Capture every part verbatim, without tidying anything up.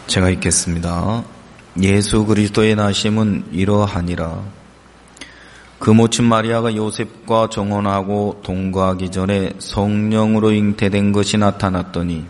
제가 읽겠습니다. 예수 그리스도의 나심은 이러하니라. 그 모친 마리아가 요셉과 정혼하고 동거하기 전에 성령으로 잉태된 것이 나타났더니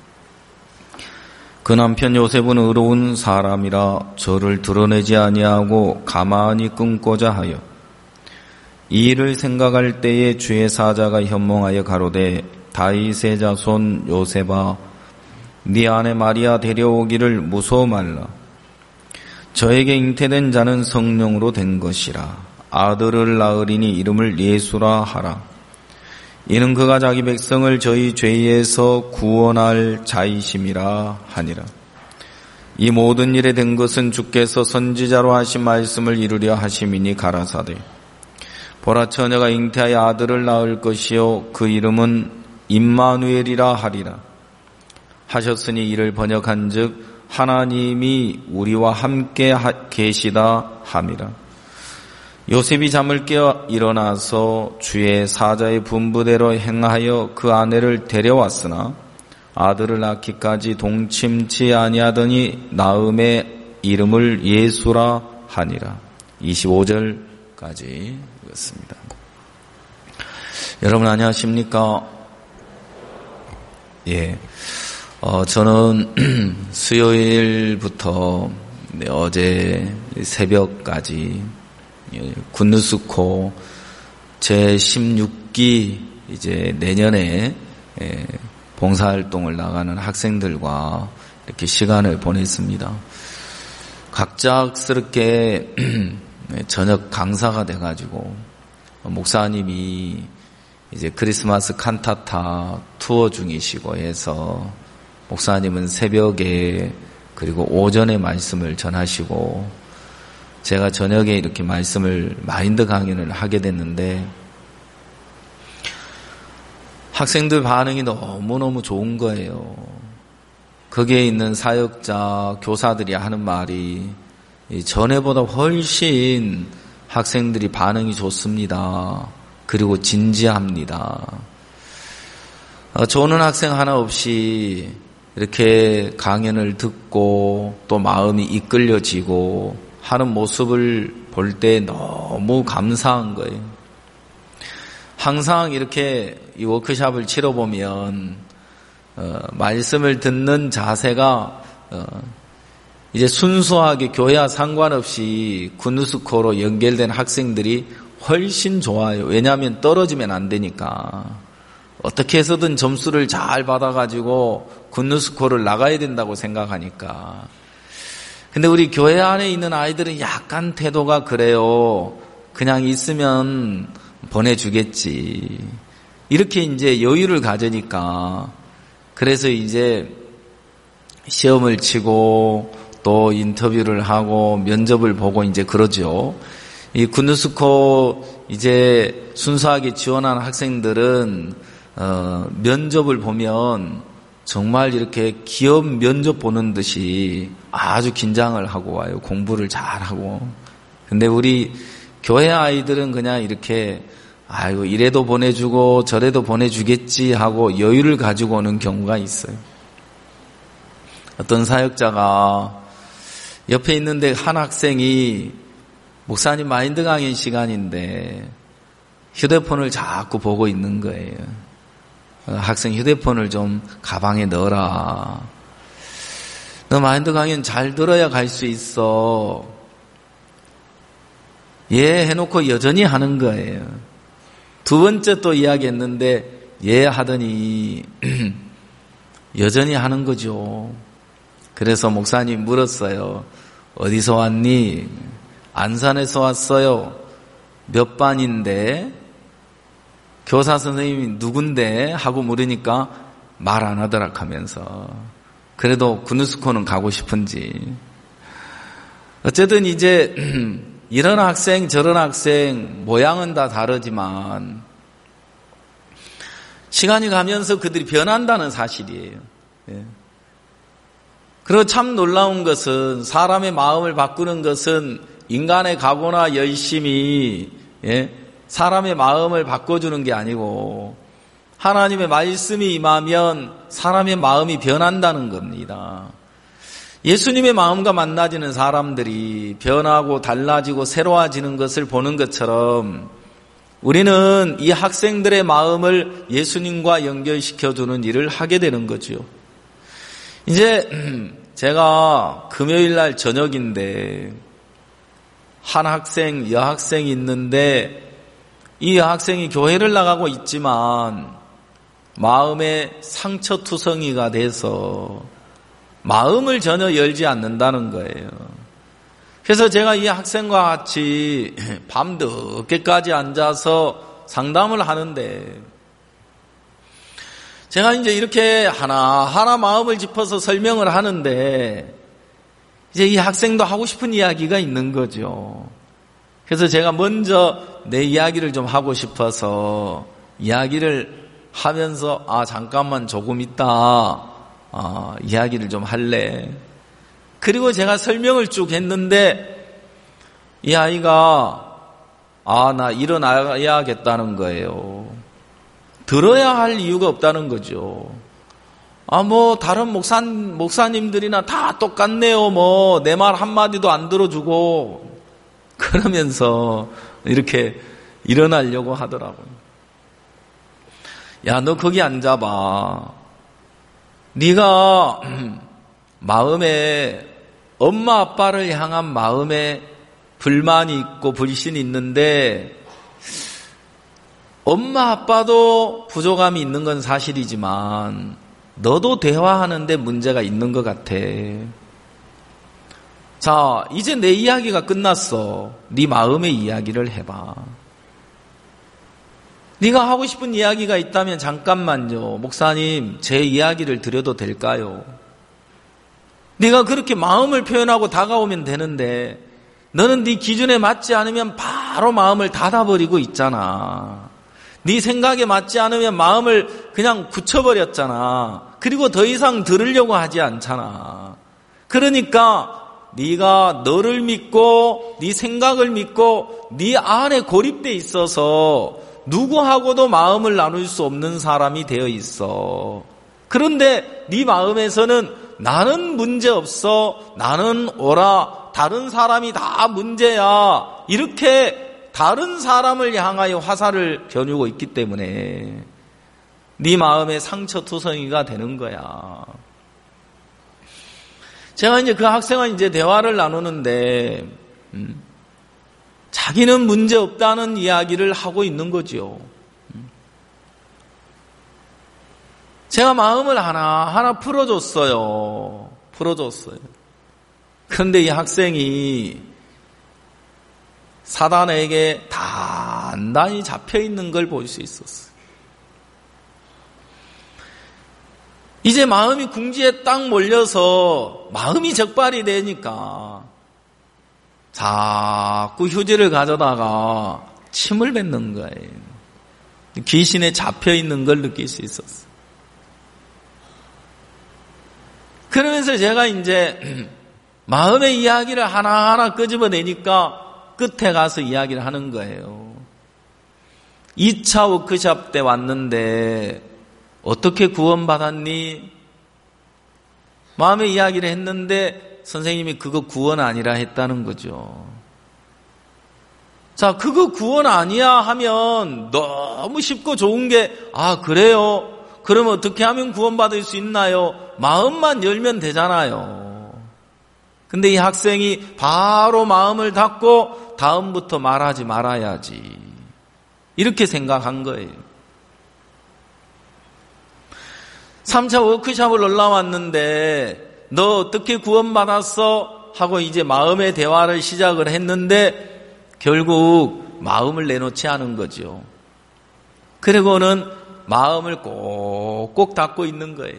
그 남편 요셉은 의로운 사람이라 저를 드러내지 아니하고 가만히 끊고자 하여 이 일을 생각할 때에 주의 사자가 현몽하여 가로되 다윗의 자손 요셉아 네 아내 마리아 데려오기를 무서워 말라. 저에게 잉태된 자는 성령으로 된 것이라. 아들을 낳으리니 이름을 예수라 하라. 이는 그가 자기 백성을 저희 죄에서 구원할 자이심이라 하니라. 이 모든 일에 된 것은 주께서 선지자로 하신 말씀을 이루려 하심이니 가라사대 보라 처녀가 잉태하여 아들을 낳을 것이요 그 이름은 임마누엘이라 하리라 하셨으니 이를 번역한즉 하나님이 우리와 함께 계시다 함이라. 요셉이 잠을 깨어 일어나서 주의 사자의 분부대로 행하여 그 아내를 데려왔으나 아들을 낳기까지 동침치 아니하더니 나음의 이름을 예수라 하니라. 이십오 절까지 읽었습니다. 여러분 안녕하십니까? 예, 어, 저는 수요일부터 네, 어제 새벽까지 군누스코 제십육 기 이제 내년에 예, 봉사활동을 나가는 학생들과 이렇게 시간을 보냈습니다. 갑작스럽게 저녁 강사가 돼가지고 목사님이 이제 크리스마스 칸타타 투어 중이시고 해서 목사님은 새벽에 그리고 오전에 말씀을 전하시고 제가 저녁에 이렇게 말씀을 마인드 강연을 하게 됐는데 학생들 반응이 너무너무 좋은 거예요. 거기에 있는 사역자, 교사들이 하는 말이 전에보다 훨씬 학생들이 반응이 좋습니다. 그리고 진지합니다. 저는 학생 하나 없이 이렇게 강연을 듣고 또 마음이 이끌려지고 하는 모습을 볼 때 너무 감사한 거예요. 항상 이렇게 이 워크숍을 치러보면 어, 말씀을 듣는 자세가 어, 이제 순수하게 교회와 상관없이 군누스코로 연결된 학생들이 훨씬 좋아요. 왜냐하면 떨어지면 안 되니까. 어떻게 해서든 점수를 잘 받아가지고 군누스코를 나가야 된다고 생각하니까. 근데 우리 교회 안에 있는 아이들은 약간 태도가 그래요. 그냥 있으면 보내주겠지. 이렇게 이제 여유를 가지니까. 그래서 이제 시험을 치고 또 인터뷰를 하고 면접을 보고 이제 그러죠. 이 군누스코 이제 순수하게 지원한 학생들은 어, 면접을 보면 정말 이렇게 기업 면접 보는 듯이 아주 긴장을 하고 와요. 공부를 잘하고. 근데 우리 교회 아이들은 그냥 이렇게 아이고 이래도 보내주고 저래도 보내주겠지 하고 여유를 가지고 오는 경우가 있어요. 어떤 사역자가 옆에 있는데 한 학생이 목사님 마인드 강연 시간인데 휴대폰을 자꾸 보고 있는 거예요. 학생 휴대폰을 좀 가방에 넣어라. 너 마인드 강연 잘 들어야 갈 수 있어. 예 해놓고 여전히 하는 거예요. 두 번째 또 이야기했는데 예 하더니 여전히 하는 거죠. 그래서 목사님 물었어요. 어디서 왔니? 안산에서 왔어요. 몇 반인데? 교사 선생님이 누군데? 하고 물으니까 말 안 하더라 하면서. 그래도 군누스코는 가고 싶은지. 어쨌든 이제 이런 학생 저런 학생 모양은 다 다르지만 시간이 가면서 그들이 변한다는 사실이에요. 예. 그리고 참 놀라운 것은 사람의 마음을 바꾸는 것은 인간의 각오나 열심이 예? 사람의 마음을 바꿔주는 게 아니고 하나님의 말씀이 임하면 사람의 마음이 변한다는 겁니다. 예수님의 마음과 만나지는 사람들이 변하고 달라지고 새로워지는 것을 보는 것처럼 우리는 이 학생들의 마음을 예수님과 연결시켜주는 일을 하게 되는 거죠. 이제 제가 금요일 날 저녁인데 한 학생, 여학생이 있는데 이 여학생이 교회를 나가고 있지만 마음에 상처투성이가 돼서 마음을 전혀 열지 않는다는 거예요. 그래서 제가 이 학생과 같이 밤 늦게까지 앉아서 상담을 하는데 제가 이제 이렇게 하나하나 마음을 짚어서 설명을 하는데 이제 이 학생도 하고 싶은 이야기가 있는 거죠. 그래서 제가 먼저 내 이야기를 좀 하고 싶어서 이야기를 하면서 아 잠깐만 조금 있다 아, 이야기를 좀 할래. 그리고 제가 설명을 쭉 했는데 이 아이가 아, 나 일어나야겠다는 거예요. 들어야 할 이유가 없다는 거죠. 아, 뭐 다른 목사, 목사님들이나 다 똑같네요. 뭐 내 말 한마디도 안 들어주고 그러면서 이렇게 일어나려고 하더라고요. 야, 너 거기 앉아봐. 네가 마음에 엄마 아빠를 향한 마음에 불만이 있고 불신이 있는데 엄마 아빠도 부족함이 있는 건 사실이지만 너도 대화하는데 문제가 있는 것 같아. 자, 이제 내 이야기가 끝났어. 네 마음의 이야기를 해봐. 네가 하고 싶은 이야기가 있다면 잠깐만요. 목사님, 제 이야기를 드려도 될까요? 네가 그렇게 마음을 표현하고 다가오면 되는데 너는 네 기준에 맞지 않으면 바로 마음을 닫아버리고 있잖아. 네 생각에 맞지 않으면 마음을 그냥 굳혀버렸잖아. 그리고 더 이상 들으려고 하지 않잖아. 그러니까 네가 너를 믿고 네 생각을 믿고 네 안에 고립돼 있어서 누구하고도 마음을 나눌 수 없는 사람이 되어 있어. 그런데 네 마음에서는 나는 문제없어, 나는 오라, 다른 사람이 다 문제야, 이렇게 다른 사람을 향하여 화살을 겨누고 있기 때문에 네 마음에 상처투성이가 되는 거야. 제가 이제 그 학생과 이제 대화를 나누는데 음, 자기는 문제 없다는 이야기를 하고 있는 거죠. 제가 마음을 하나하나 풀어줬어요. 풀어줬어요. 그런데 이 학생이 사단에게 단단히 잡혀있는 걸 볼 수 있었어요. 이제 마음이 궁지에 딱 몰려서 마음이 적발이 되니까 자꾸 휴지를 가져다가 침을 뱉는 거예요. 귀신에 잡혀있는 걸 느낄 수 있었어요. 그러면서 제가 이제 마음의 이야기를 하나하나 끄집어내니까 끝에 가서 이야기를 하는 거예요. 이 차 워크숍 때 왔는데 어떻게 구원받았니? 마음의 이야기를 했는데 선생님이 그거 구원 아니라 했다는 거죠. 자, 그거 구원 아니야 하면 너무 쉽고 좋은 게, 아, 그래요? 그러면 어떻게 하면 구원받을 수 있나요? 마음만 열면 되잖아요. 근데 이 학생이 바로 마음을 닫고 다음부터 말하지 말아야지, 이렇게 생각한 거예요. 삼 차 워크숍을 올라왔는데 너 어떻게 구원받았어? 하고 이제 마음의 대화를 시작을 했는데 결국 마음을 내놓지 않은 거죠. 그리고는 마음을 꼭꼭 닫고 있는 거예요.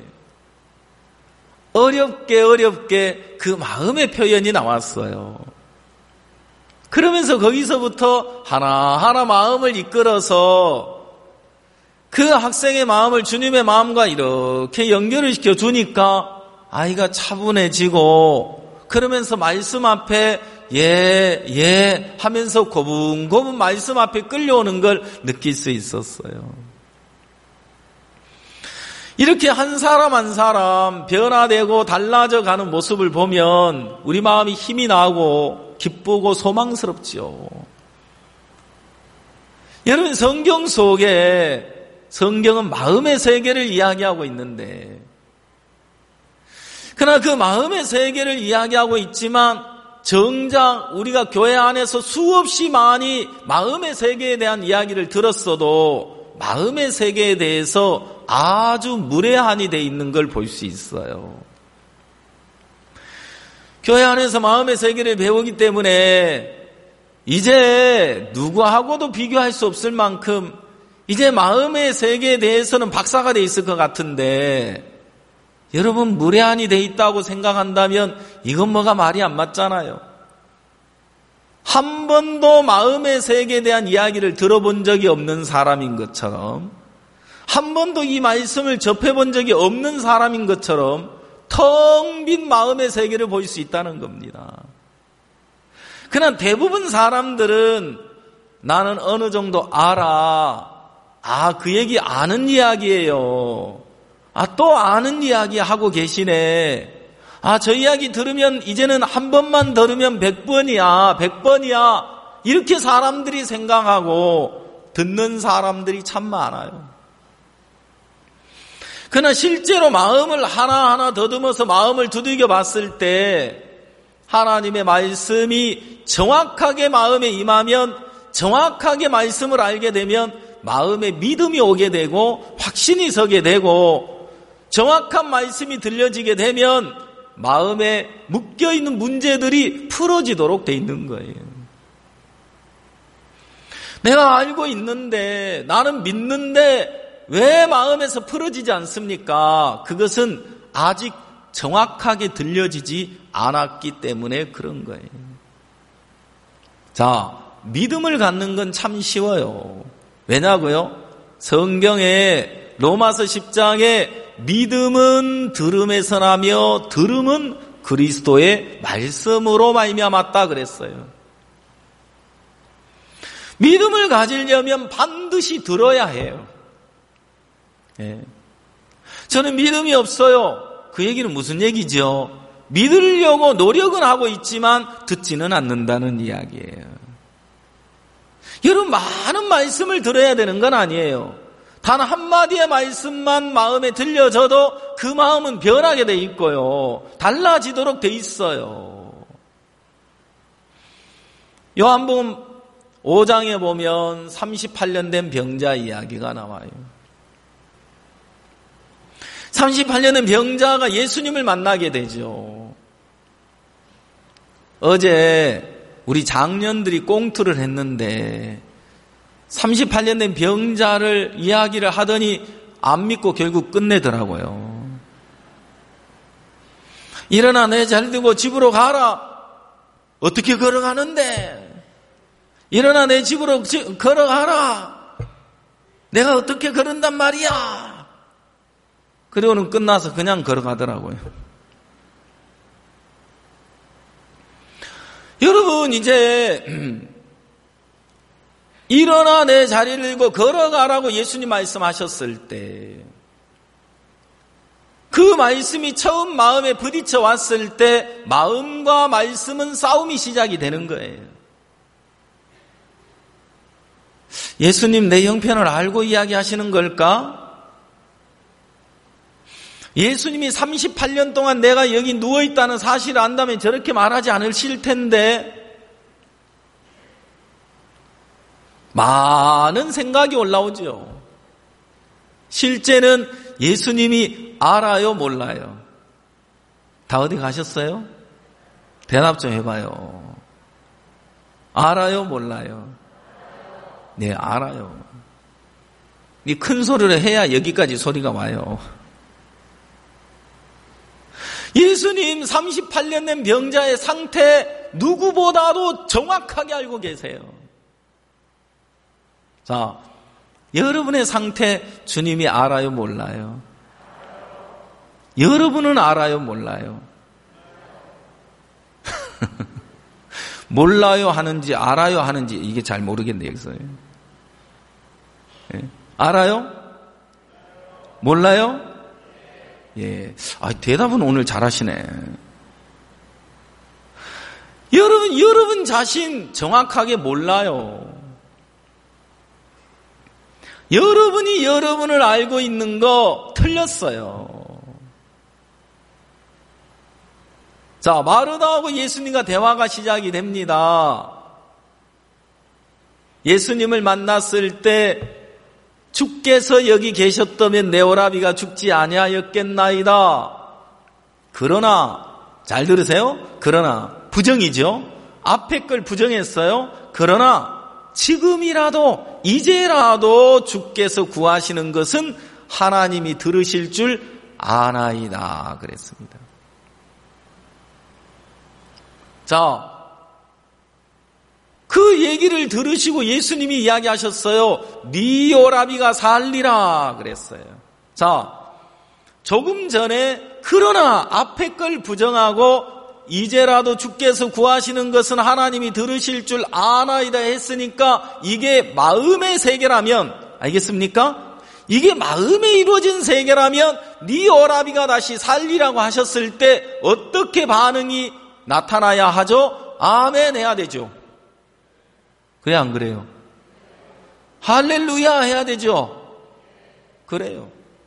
어렵게 어렵게 그 마음의 표현이 나왔어요. 그러면서 거기서부터 하나하나 마음을 이끌어서 그 학생의 마음을 주님의 마음과 이렇게 연결을 시켜주니까 아이가 차분해지고, 그러면서 말씀 앞에 예, 예 하면서 고분고분 말씀 앞에 끌려오는 걸 느낄 수 있었어요. 이렇게 한 사람 한 사람 변화되고 달라져 가는 모습을 보면 우리 마음이 힘이 나고 기쁘고 소망스럽지요. 여러분, 성경 속에 성경은 마음의 세계를 이야기하고 있는데, 그러나 그 마음의 세계를 이야기하고 있지만 정작 우리가 교회 안에서 수없이 많이 마음의 세계에 대한 이야기를 들었어도 마음의 세계에 대해서 아주 무례한이 돼 있는 걸 볼 수 있어요. 교회 안에서 마음의 세계를 배우기 때문에 이제 누구하고도 비교할 수 없을 만큼 이제 마음의 세계에 대해서는 박사가 돼 있을 것 같은데, 여러분, 무례한이 돼 있다고 생각한다면 이건 뭐가 말이 안 맞잖아요. 한 번도 마음의 세계에 대한 이야기를 들어본 적이 없는 사람인 것처럼, 한 번도 이 말씀을 접해본 적이 없는 사람인 것처럼 텅 빈 마음의 세계를 볼 수 있다는 겁니다. 그러나 대부분 사람들은 나는 어느 정도 알아. 아, 그 얘기 아는 이야기예요. 아, 또 아는 이야기 하고 계시네. 아, 저 이야기 들으면 이제는 한 번만 들으면 백 번이야, 백 번이야. 이렇게 사람들이 생각하고 듣는 사람들이 참 많아요. 그러나 실제로 마음을 하나하나 더듬어서 마음을 두들겨 봤을 때 하나님의 말씀이 정확하게 마음에 임하면, 정확하게 말씀을 알게 되면 마음에 믿음이 오게 되고 확신이 서게 되고, 정확한 말씀이 들려지게 되면 마음에 묶여있는 문제들이 풀어지도록 돼 있는 거예요. 내가 알고 있는데, 나는 믿는데 왜 마음에서 풀어지지 않습니까? 그것은 아직 정확하게 들려지지 않았기 때문에 그런 거예요. 자, 믿음을 갖는 건 참 쉬워요. 왜냐고요? 성경에 로마서 십 장에 믿음은 들음에서 나며 들음은 그리스도의 말씀으로 말미암았다 그랬어요. 믿음을 가지려면 반드시 들어야 해요. 예. 저는 믿음이 없어요. 그 얘기는 무슨 얘기죠? 믿으려고 노력은 하고 있지만 듣지는 않는다는 이야기예요. 여러분, 많은 말씀을 들어야 되는 건 아니에요. 단 한마디의 말씀만 마음에 들려져도 그 마음은 변하게 돼 있고요. 달라지도록 돼 있어요. 요한복음 오 장에 보면 삼십팔 년 된 병자 이야기가 나와요. 삼십팔 년 된 병자가 예수님을 만나게 되죠. 어제 우리 장년들이 꽁투를 했는데 삼십팔 년 된 병자를 이야기를 하더니 안 믿고 결국 끝내더라고요. 일어나 내 잘 들고 집으로 가라. 어떻게 걸어가는데? 일어나 내 집으로 지, 걸어가라. 내가 어떻게 걸은단 말이야. 그리고는 끝나서 그냥 걸어가더라고요. 여러분, 이제 일어나 내 자리를 들고 걸어가라고 예수님 말씀하셨을 때, 그 말씀이 처음 마음에 부딪혀 왔을 때 마음과 말씀은 싸움이 시작이 되는 거예요. 예수님 내 형편을 알고 이야기하시는 걸까? 예수님이 삼십팔 년 동안 내가 여기 누워있다는 사실을 안다면 저렇게 말하지 않으실 텐데, 많은 생각이 올라오죠. 실제는 예수님이 알아요, 몰라요? 다 어디 가셨어요? 대답 좀 해봐요. 알아요, 몰라요? 네, 알아요. 이 큰 소리를 해야 여기까지 소리가 와요. 예수님 삼십팔 년 된 병자의 상태 누구보다도 정확하게 알고 계세요. 자, 여러분의 상태 주님이 알아요, 몰라요? 여러분은 알아요, 몰라요? 몰라요 하는지 알아요 하는지 이게 잘 모르겠네요. 여기서. 네. 알아요? 몰라요? 예. 아, 대답은 오늘 잘하시네. 여러분, 여러분 자신 정확하게 몰라요. 여러분이 여러분을 알고 있는 거 틀렸어요. 자, 마르다하고 예수님과 대화가 시작이 됩니다. 예수님을 만났을 때 주께서 여기 계셨다면 내 오라비가 죽지 아니하였겠나이다. 그러나, 잘 들으세요? 그러나 부정이죠. 앞에 걸 부정했어요. 그러나 지금이라도 이제라도 주께서 구하시는 것은 하나님이 들으실 줄 아나이다 그랬습니다. 자, 그 얘기를 들으시고 예수님이 이야기하셨어요. 네 오라비가 살리라 그랬어요. 자, 조금 전에 그러나 앞에 걸 부정하고 이제라도 주께서 구하시는 것은 하나님이 들으실 줄 아나이다 했으니까 이게 마음의 세계라면, 알겠습니까? 이게 마음에 이루어진 세계라면 네 오라비가 다시 살리라고 하셨을 때 어떻게 반응이 나타나야 하죠? 아멘 해야 되죠. 그래 안 그래요? 할렐루야 해야 되죠. 그래요.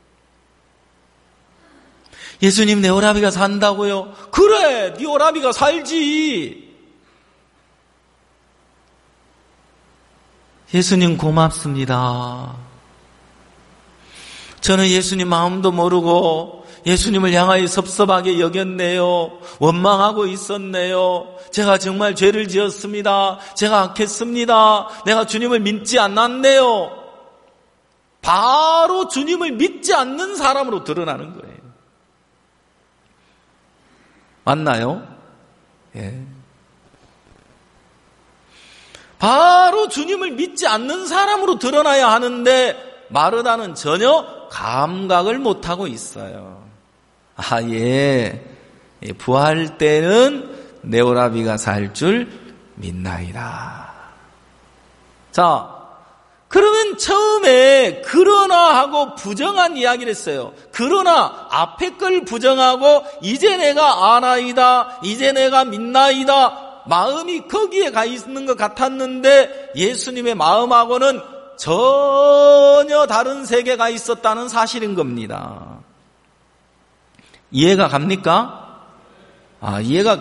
예수님 내 오라비가 산다고요? 그래, 네 오라비가 살지. 예수님 고맙습니다. 저는 예수님 마음도 모르고 예수님을 향하여 섭섭하게 여겼네요. 원망하고 있었네요. 제가 정말 죄를 지었습니다. 제가 악했습니다. 내가 주님을 믿지 않았네요. 바로 주님을 믿지 않는 사람으로 드러나는 거예요. 맞나요? 예. 바로 주님을 믿지 않는 사람으로 드러나야 하는데 마르다는 전혀 감각을 못하고 있어요. 아, 예. 예, 부활 때는 내 오라비가 살 줄 믿나이다. 자, 그러면 처음에 그러나 하고 부정한 이야기를 했어요. 그러나 앞에 걸 부정하고 이제 내가 아나이다, 이제 내가 믿나이다, 마음이 거기에 가 있는 것 같았는데 예수님의 마음하고는 전혀 다른 세계가 있었다는 사실인 겁니다. 이해가 갑니까? 아, 이해가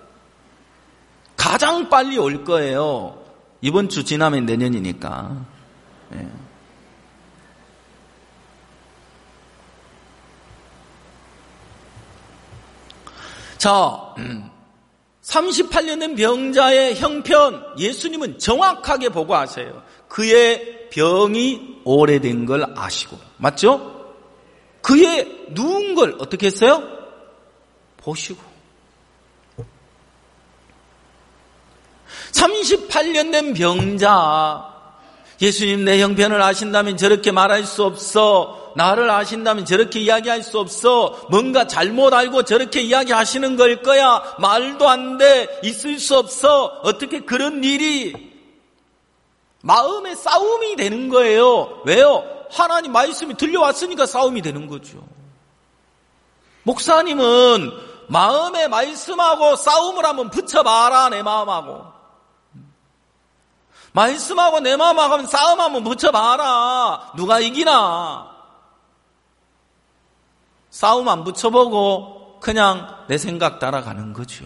가장 빨리 올 거예요. 이번 주 지나면 내년이니까. 예. 자, 삼십팔 년 된 병자의 형편 예수님은 정확하게 보고하세요. 그의 병이 오래된 걸 아시고, 맞죠? 그의 누운 걸 어떻게 했어요? 보시고. 삼십팔 년 된 병자, 예수님 내 형편을 아신다면 저렇게 말할 수 없어. 나를 아신다면 저렇게 이야기할 수 없어. 뭔가 잘못 알고 저렇게 이야기하시는 걸 거야. 말도 안 돼. 있을 수 없어. 어떻게 그런 일이. 마음의 싸움이 되는 거예요. 왜요? 하나님 말씀이 들려왔으니까 싸움이 되는 거죠. 목사님은 마음의 말씀하고 싸움을 한번 붙여봐라. 내 마음하고. 말씀하고 내 마음하고 싸움 한번 붙여봐라. 누가 이기나. 싸움 안 붙여보고 그냥 내 생각 따라가는 거죠.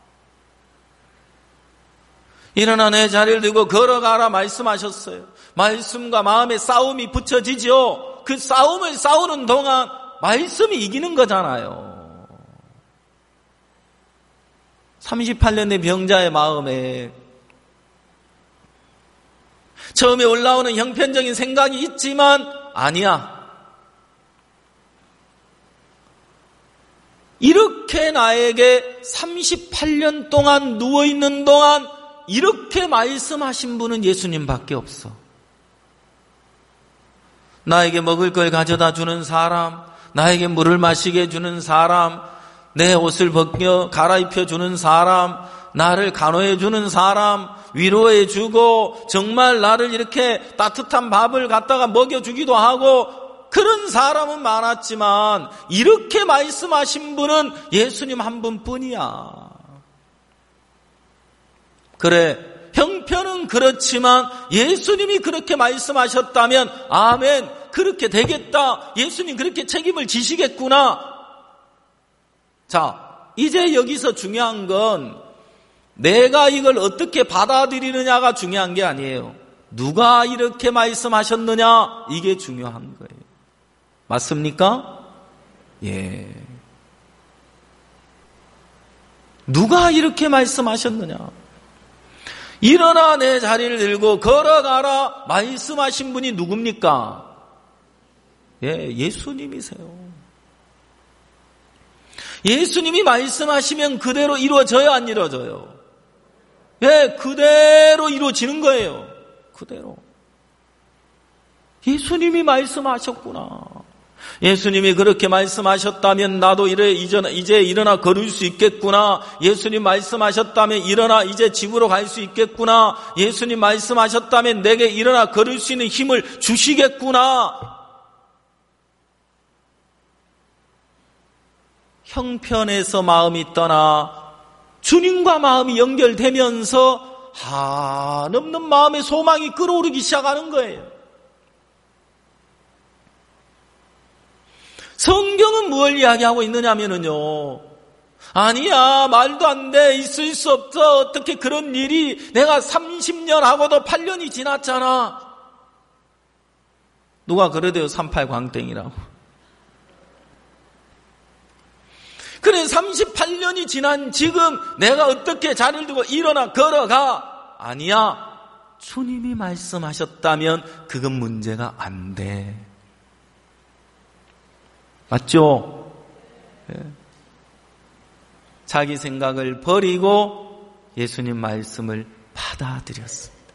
일어나 내 자리를 들고 걸어가라 말씀하셨어요. 말씀과 마음의 싸움이 붙여지죠. 그 싸움을 싸우는 동안 말씀이 이기는 거잖아요. 삼십팔 년 된 병자의 마음에 처음에 올라오는 형편적인 생각이 있지만 아니야. 이렇게 나에게 삼십팔 년 동안 누워있는 동안 이렇게 말씀하신 분은 예수님밖에 없어. 나에게 먹을 걸 가져다 주는 사람, 나에게 물을 마시게 해주는 사람, 내 옷을 벗겨 갈아입혀 주는 사람, 나를 간호해 주는 사람, 위로해 주고 정말 나를 이렇게 따뜻한 밥을 갖다가 먹여주기도 하고 그런 사람은 많았지만 이렇게 말씀하신 분은 예수님 한 분뿐이야. 그래, 형편은 그렇지만 예수님이 그렇게 말씀하셨다면 아멘, 그렇게 되겠다. 예수님 그렇게 책임을 지시겠구나. 자, 이제 여기서 중요한 건 내가 이걸 어떻게 받아들이느냐가 중요한 게 아니에요. 누가 이렇게 말씀하셨느냐, 이게 중요한 거예요. 맞습니까? 예. 누가 이렇게 말씀하셨느냐. 일어나 내 자리를 들고 걸어가라 말씀하신 분이 누굽니까? 예, 예수님이세요. 예수님이 말씀하시면 그대로 이루어져요, 안 이루어져요? 예, 그대로 이루어지는 거예요. 그대로. 예수님이 말씀하셨구나. 예수님이 그렇게 말씀하셨다면 나도 이래 이제, 이제 일어나 걸을 수 있겠구나. 예수님 말씀하셨다면 일어나 이제 집으로 갈 수 있겠구나. 예수님 말씀하셨다면 내게 일어나 걸을 수 있는 힘을 주시겠구나. 형편에서 마음이 떠나 주님과 마음이 연결되면서 한없는 마음의 소망이 끓어오르기 시작하는 거예요. 성경은 뭘 이야기하고 있느냐면요, 아니야, 말도 안 돼, 있을 수 없어, 어떻게 그런 일이, 내가 삼십 년 하고도 팔 년이 지났잖아. 누가 그러대요, 삼십팔 광땡이라고. 그래, 삼십팔 년이 지난 지금 내가 어떻게 자리를 두고 일어나 걸어가? 아니야, 주님이 말씀하셨다면 그건 문제가 안 돼. 맞죠? 예. 자기 생각을 버리고 예수님 말씀을 받아들였습니다.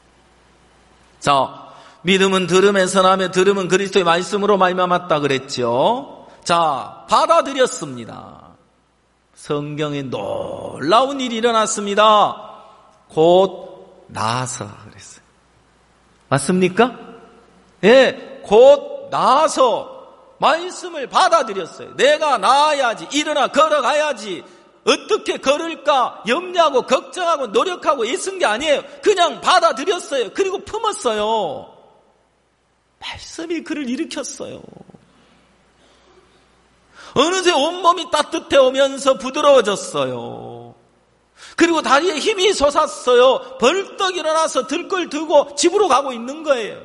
자, 믿음은 들음에서 나며 들음은 그리스도의 말씀으로 말미암았다 그랬죠. 자, 받아들였습니다. 성경에 놀라운 일이 일어났습니다. 곧 나아서 그랬어요. 맞습니까? 예, 곧 나아서 말씀을 받아들였어요. 내가 나아야지, 일어나 걸어가야지. 어떻게 걸을까 염려하고 걱정하고 노력하고 애쓴 게 아니에요. 그냥 받아들였어요. 그리고 품었어요. 말씀이 그를 일으켰어요. 어느새 온몸이 따뜻해 오면서 부드러워졌어요. 그리고 다리에 힘이 솟았어요. 벌떡 일어나서 들걸 들고 집으로 가고 있는 거예요.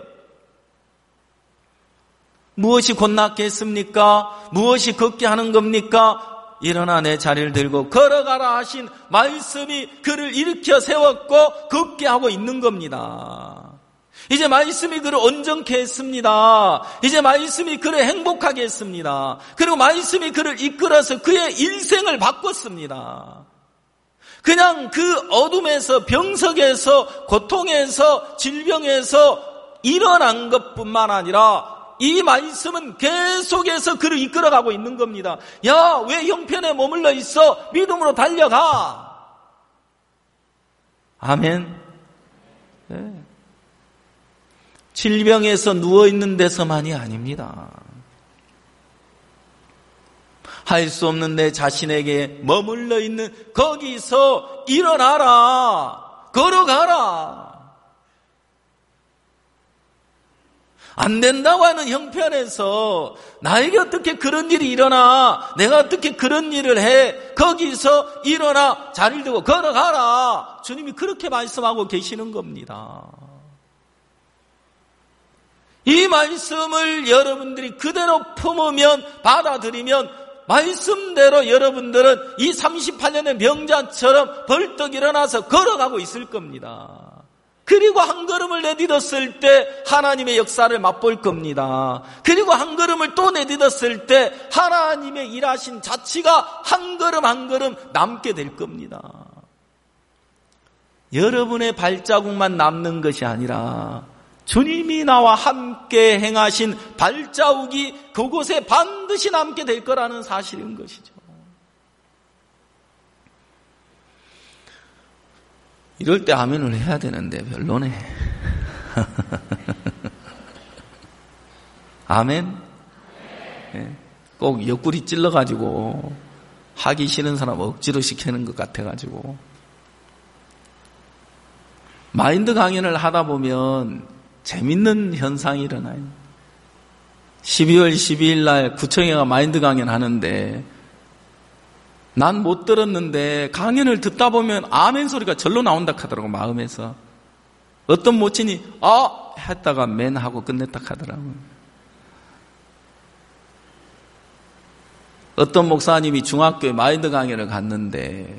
무엇이 곧 낫게 했습니까? 무엇이 걷게 하는 겁니까? 일어나 내 자리를 들고 걸어가라 하신 말씀이 그를 일으켜 세웠고 걷게 하고 있는 겁니다. 이제 말씀이 그를 온전케 했습니다. 이제 말씀이 그를 행복하게 했습니다. 그리고 말씀이 그를 이끌어서 그의 인생을 바꿨습니다. 그냥 그 어둠에서, 병석에서, 고통에서, 질병에서 일어난 것뿐만 아니라 이 말씀은 계속해서 그를 이끌어가고 있는 겁니다. 야, 왜 형편에 머물러 있어? 믿음으로 달려가. 아멘. 네. 질병에서 누워있는 데서만이 아닙니다. 할 수 없는 내 자신에게 머물러 있는 거기서 일어나라. 걸어가라. 안 된다고 하는 형편에서 나에게 어떻게 그런 일이 일어나, 내가 어떻게 그런 일을 해, 거기서 일어나 자리를 두고 걸어가라. 주님이 그렇게 말씀하고 계시는 겁니다. 이 말씀을 여러분들이 그대로 품으면, 받아들이면 말씀대로 여러분들은 이 삼십팔 년의 명자처럼 벌떡 일어나서 걸어가고 있을 겁니다. 그리고 한 걸음을 내딛었을 때 하나님의 역사를 맛볼 겁니다. 그리고 한 걸음을 또 내딛었을 때 하나님의 일하신 자치가 한 걸음 한 걸음 남게 될 겁니다. 여러분의 발자국만 남는 것이 아니라 주님이 나와 함께 행하신 발자국이 그곳에 반드시 남게 될 거라는 사실인 것이죠. 이럴 때 아멘을 해야 되는데 별로네. 아멘? 네. 꼭 옆구리 찔러가지고 하기 싫은 사람 억지로 시키는 것 같아가지고. 마인드 강연을 하다 보면 재밌는 현상이 일어나요. 십이월 십이일 날 구청회가 마인드 강연 하는데 난 못 들었는데 강연을 듣다 보면 아멘 소리가 절로 나온다 하더라고, 마음에서. 어떤 모친이 아! 했다가 맨 하고 끝냈다 하더라고요. 어떤 목사님이 중학교에 마인드 강연을 갔는데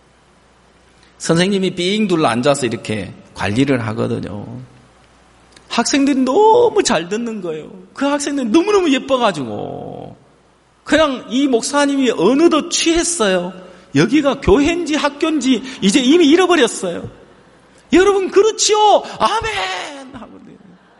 선생님이 삥 둘러 앉아서 이렇게 관리를 하거든요. 학생들이 너무 잘 듣는 거예요. 그 학생들이 너무너무 예뻐가지고 그냥 이 목사님이 어느덧 취했어요. 여기가 교회인지 학교인지 이제 이미 잃어버렸어요. 여러분 그렇지요? 아멘! 하거든요.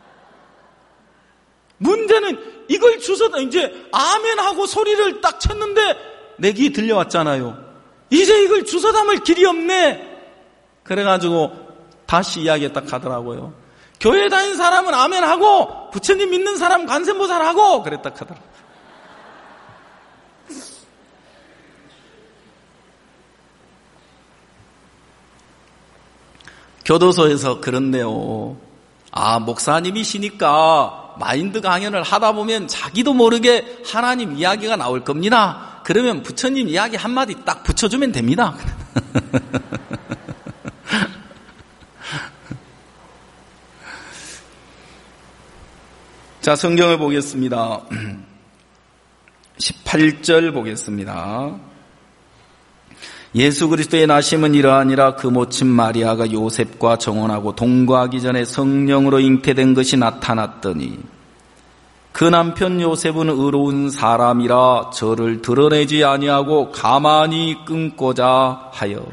문제는 이걸 주워다 이제 아멘 하고 소리를 딱 쳤는데 내 귀에 들려왔잖아요. 이제 이걸 주워 담을 길이 없네. 그래가지고 다시 이야기 딱 하더라고요. 교회 다닌 사람은 아멘 하고 부처님 믿는 사람은 관세음보살 하고 그랬다 하더라고요. 교도소에서 그런데요. 아, 목사님이시니까 마인드 강연을 하다 보면 자기도 모르게 하나님 이야기가 나올 겁니다. 그러면 부처님 이야기 한마디 딱 붙여주면 됩니다. 자, 성경을 보겠습니다. 십팔 절 보겠습니다. 예수 그리스도의 나심은 이러하니라. 그 모친 마리아가 요셉과 정혼하고 동거하기 전에 성령으로 잉태된 것이 나타났더니 그 남편 요셉은 의로운 사람이라 저를 드러내지 아니하고 가만히 끊고자 하여.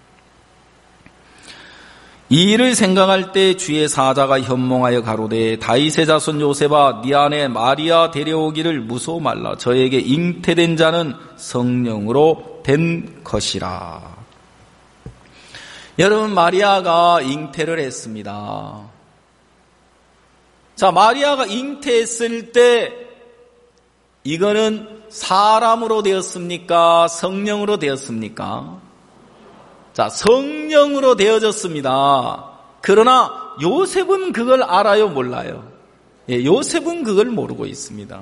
이 일을 생각할 때 주의 사자가 현몽하여 가로되 다윗의 자손 요셉아 네 아내 마리아 데려오기를 무서워 말라. 저에게 잉태된 자는 성령으로 된 것이라. 여러분, 마리아가 잉태를 했습니다. 자, 마리아가 잉태했을 때 이거는 사람으로 되었습니까? 성령으로 되었습니까? 자, 성령으로 되어졌습니다. 그러나 요셉은 그걸 알아요, 몰라요? 예, 요셉은 그걸 모르고 있습니다.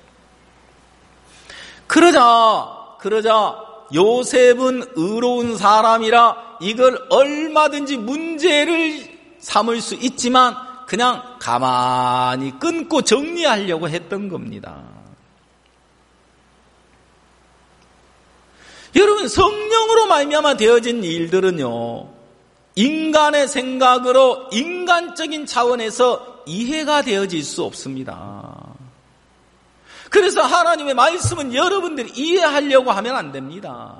그러자, 그러자 요셉은 의로운 사람이라 이걸 얼마든지 문제를 삼을 수 있지만 그냥 가만히 끊고 정리하려고 했던 겁니다. 여러분, 성령으로 말미암아 되어진 일들은요, 인간의 생각으로 인간적인 차원에서 이해가 되어질 수 없습니다. 그래서 하나님의 말씀은 여러분들이 이해하려고 하면 안 됩니다.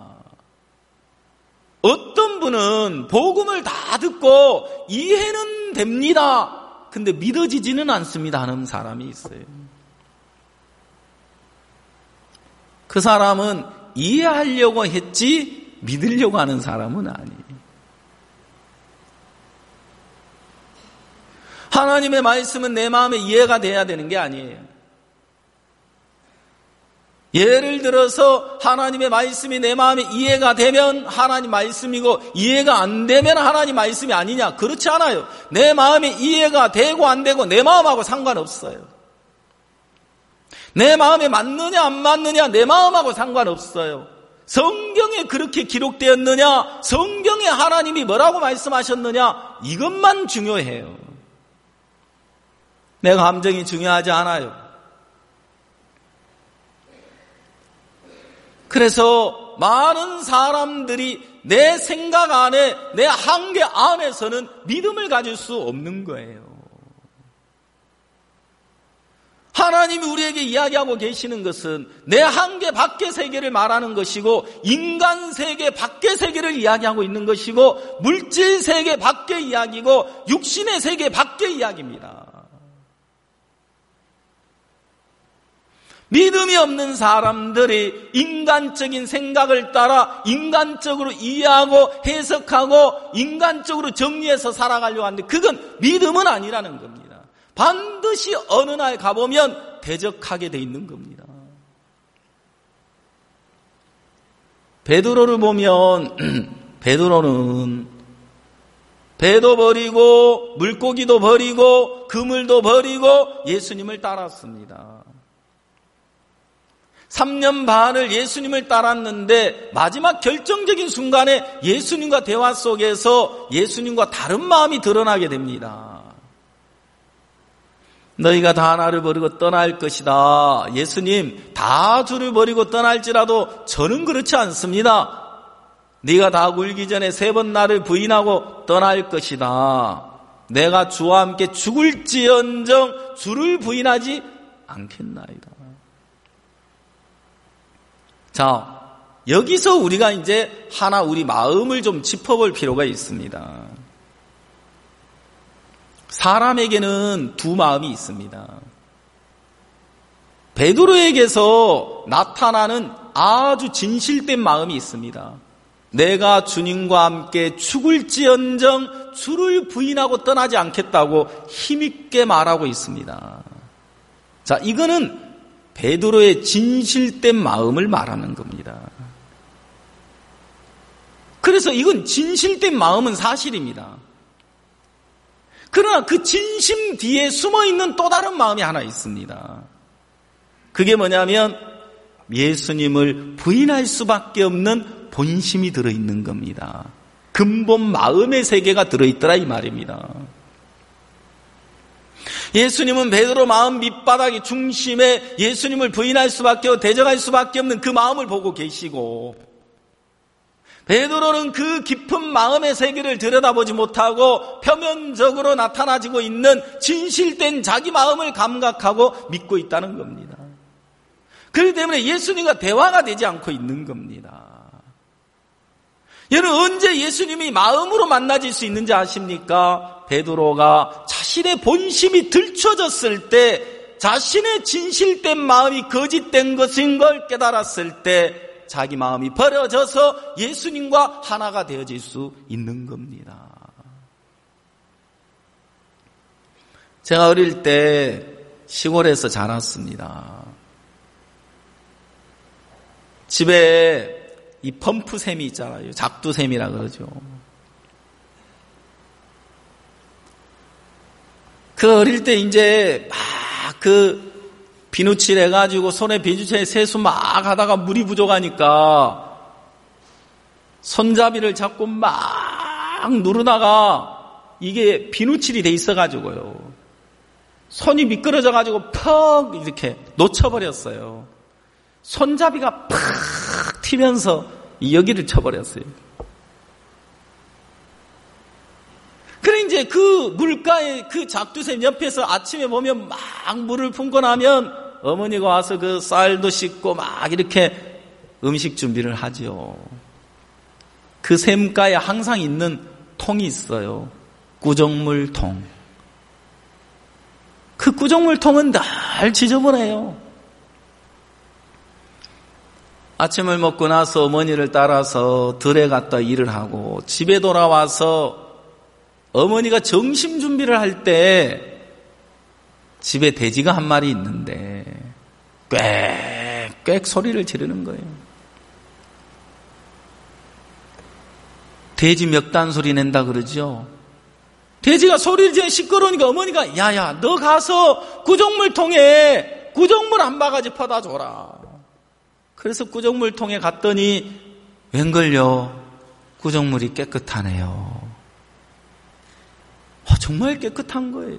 어떤 분은 복음을 다 듣고 이해는 됩니다. 근데 믿어지지는 않습니다 하는 사람이 있어요. 그 사람은 이해하려고 했지 믿으려고 하는 사람은 아니에요. 하나님의 말씀은 내 마음에 이해가 돼야 되는 게 아니에요. 예를 들어서 하나님의 말씀이 내 마음에 이해가 되면 하나님 말씀이고 이해가 안 되면 하나님 말씀이 아니냐? 그렇지 않아요. 내 마음에 이해가 되고 안 되고 내 마음하고 상관없어요. 내 마음에 맞느냐 안 맞느냐 내 마음하고 상관없어요. 성경에 그렇게 기록되었느냐, 성경에 하나님이 뭐라고 말씀하셨느냐, 이것만 중요해요. 내 감정이 중요하지 않아요. 그래서 많은 사람들이 내 생각 안에, 내 한계 안에서는 믿음을 가질 수 없는 거예요. 하나님이 우리에게 이야기하고 계시는 것은 내 한계 밖의 세계를 말하는 것이고, 인간 세계 밖의 세계를 이야기하고 있는 것이고, 물질 세계 밖의 이야기고, 육신의 세계 밖의 이야기입니다. 믿음이 없는 사람들이 인간적인 생각을 따라 인간적으로 이해하고 해석하고 인간적으로 정리해서 살아가려고 하는데, 그건 믿음은 아니라는 겁니다. 반드시 어느 날 가보면 대적하게 돼 있는 겁니다. 베드로를 보면 베드로는 배도 버리고 물고기도 버리고 그물도 버리고 예수님을 따랐습니다. 삼 년 반을 예수님을 따랐는데 마지막 결정적인 순간에 예수님과 대화 속에서 예수님과 다른 마음이 드러나게 됩니다. 너희가 다 나를 버리고 떠날 것이다. 예수님, 다 주를 버리고 떠날지라도 저는 그렇지 않습니다. 네가 다 굴기 전에 세 번 나를 부인하고 떠날 것이다. 내가 주와 함께 죽을지언정 주를 부인하지 않겠나이다. 자, 여기서 우리가 이제 하나 우리 마음을 좀 짚어볼 필요가 있습니다. 사람에게는 두 마음이 있습니다. 베드로에게서 나타나는 아주 진실된 마음이 있습니다. 내가 주님과 함께 죽을지언정 주를 부인하고 떠나지 않겠다고 힘있게 말하고 있습니다. 자, 이거는 베드로의 진실된 마음을 말하는 겁니다. 그래서 이건 진실된 마음은 사실입니다. 그러나 그 진심 뒤에 숨어있는 또 다른 마음이 하나 있습니다. 그게 뭐냐면 예수님을 부인할 수밖에 없는 본심이 들어있는 겁니다. 근본 마음의 세계가 들어있더라 이 말입니다. 예수님은 베드로 마음 밑바닥의 중심에 예수님을 부인할 수밖에 없고 대적할 수밖에 없는 그 마음을 보고 계시고, 베드로는 그 깊은 마음의 세계를 들여다보지 못하고 표면적으로 나타나지고 있는 진실된 자기 마음을 감각하고 믿고 있다는 겁니다. 그렇기 때문에 예수님과 대화가 되지 않고 있는 겁니다. 여러분, 언제 예수님이 마음으로 만나질 수 있는지 아십니까? 베드로가 자신의 본심이 들춰졌을 때, 자신의 진실된 마음이 거짓된 것인 걸 깨달았을 때 자기 마음이 버려져서 예수님과 하나가 되어질 수 있는 겁니다. 제가 어릴 때 시골에서 자랐습니다. 집에 이 펌프샘이 있잖아요. 작두샘이라 그러죠. 그 어릴 때 이제 막 그 비누칠 해가지고 손에 비누칠에 세수 막 하다가 물이 부족하니까 손잡이를 잡고 막 누르다가 이게 비누칠이 돼 있어가지고요. 손이 미끄러져가지고 퍽 이렇게 놓쳐버렸어요. 손잡이가 팍 튀면서 여기를 쳐버렸어요. 그래 이제 그 물가에 그 작두샘 옆에서 아침에 보면 막 물을 품고 나면 어머니가 와서 그 쌀도 씻고 막 이렇게 음식 준비를 하죠. 그 샘가에 항상 있는 통이 있어요. 구정물통. 그 구정물통은 늘 지저분해요. 아침을 먹고 나서 어머니를 따라서 들에 갔다 일을 하고 집에 돌아와서 어머니가 점심 준비를 할 때 집에 돼지가 한 마리 있는데 꽥꽥 소리를 지르는 거예요. 돼지 멱단 소리 낸다 그러죠. 돼지가 소리를 지르면 시끄러우니까 어머니가 야야 너 가서 구정물통에 구정물 한 바가지 퍼다 줘라. 그래서 구정물통에 갔더니 웬걸요 구정물이 깨끗하네요. 아, 정말 깨끗한 거예요.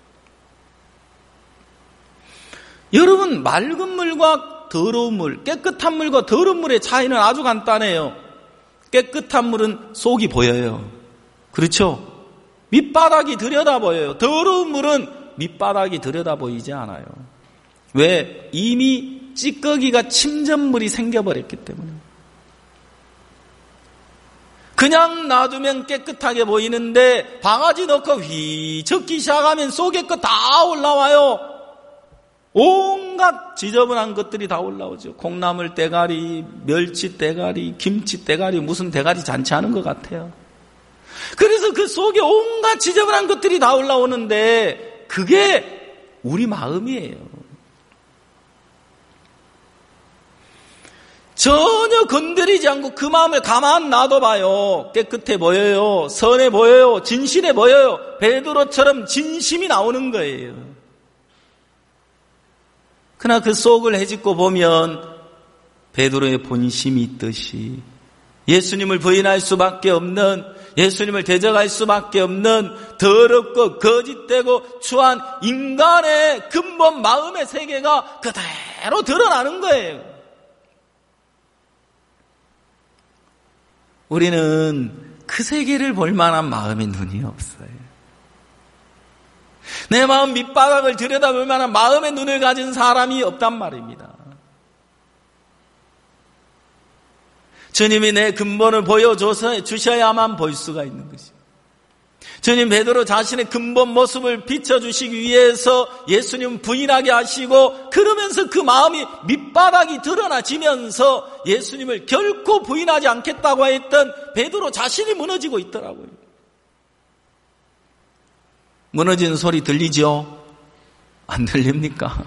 여러분, 맑은 물과 더러운 물, 깨끗한 물과 더러운 물의 차이는 아주 간단해요. 깨끗한 물은 속이 보여요. 그렇죠? 밑바닥이 들여다 보여요. 더러운 물은 밑바닥이 들여다 보이지 않아요. 왜? 이미 찌꺼기가 침전물이 생겨버렸기 때문에. 그냥 놔두면 깨끗하게 보이는데 바가지 넣고 휘젓기 시작하면 속에 거 다 올라와요. 온갖 지저분한 것들이 다 올라오죠. 콩나물 대가리, 멸치 대가리, 김치 대가리, 무슨 대가리 잔치하는 것 같아요. 그래서 그 속에 온갖 지저분한 것들이 다 올라오는데 그게 우리 마음이에요. 전혀 건드리지 않고 그 마음을 가만 놔둬봐요. 깨끗해 보여요. 선해 보여요. 진실해 보여요. 베드로처럼 진심이 나오는 거예요. 그러나 그 속을 헤집고 보면 베드로의 본심이 있듯이 예수님을 부인할 수밖에 없는, 예수님을 대적할 수밖에 없는 더럽고 거짓되고 추한 인간의 근본 마음의 세계가 그대로 드러나는 거예요. 우리는 그 세계를 볼 만한 마음의 눈이 없어요. 내 마음 밑바닥을 들여다볼 만한 마음의 눈을 가진 사람이 없단 말입니다. 주님이 내 근본을 보여줘서 주셔야만 볼 수가 있는 것이죠. 주님 베드로 자신의 근본 모습을 비춰주시기 위해서 예수님 부인하게 하시고, 그러면서 그 마음이 밑바닥이 드러나지면서 예수님을 결코 부인하지 않겠다고 했던 베드로 자신이 무너지고 있더라고요. 무너지는 소리 들리죠? 안 들립니까?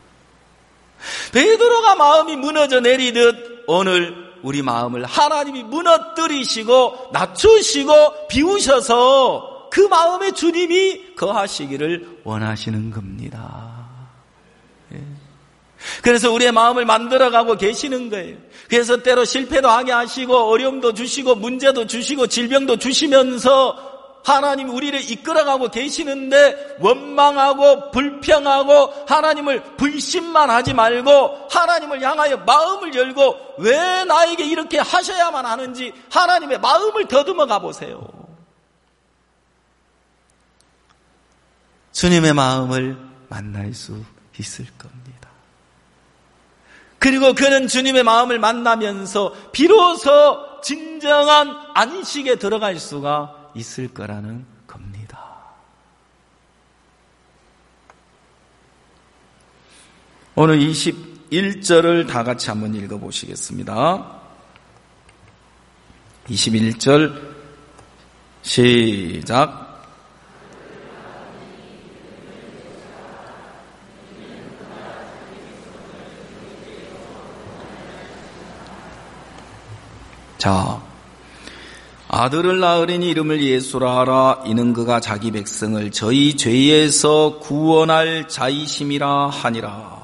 베드로가 마음이 무너져 내리듯 오늘 우리 마음을 하나님이 무너뜨리시고 낮추시고 비우셔서 그 마음에 주님이 거하시기를 원하시는 겁니다. 예. 그래서 우리의 마음을 만들어가고 계시는 거예요. 그래서 때로 실패도 하게 하시고 어려움도 주시고 문제도 주시고 질병도 주시면서 하나님이 우리를 이끌어가고 계시는데, 원망하고 불평하고 하나님을 불신만 하지 말고 하나님을 향하여 마음을 열고 왜 나에게 이렇게 하셔야만 하는지 하나님의 마음을 더듬어 가보세요. 주님의 마음을 만날 수 있을 겁니다. 그리고 그는 주님의 마음을 만나면서 비로소 진정한 안식에 들어갈 수가 있을 거라는 겁니다. 오늘 이십일 절을 다 같이 한번 읽어보시겠습니다. 이십일 절 시작. 자, 아들을 낳으리니 이름을 예수라 하라. 이는 그가 자기 백성을 저희 죄에서 구원할 자이심이라 하니라.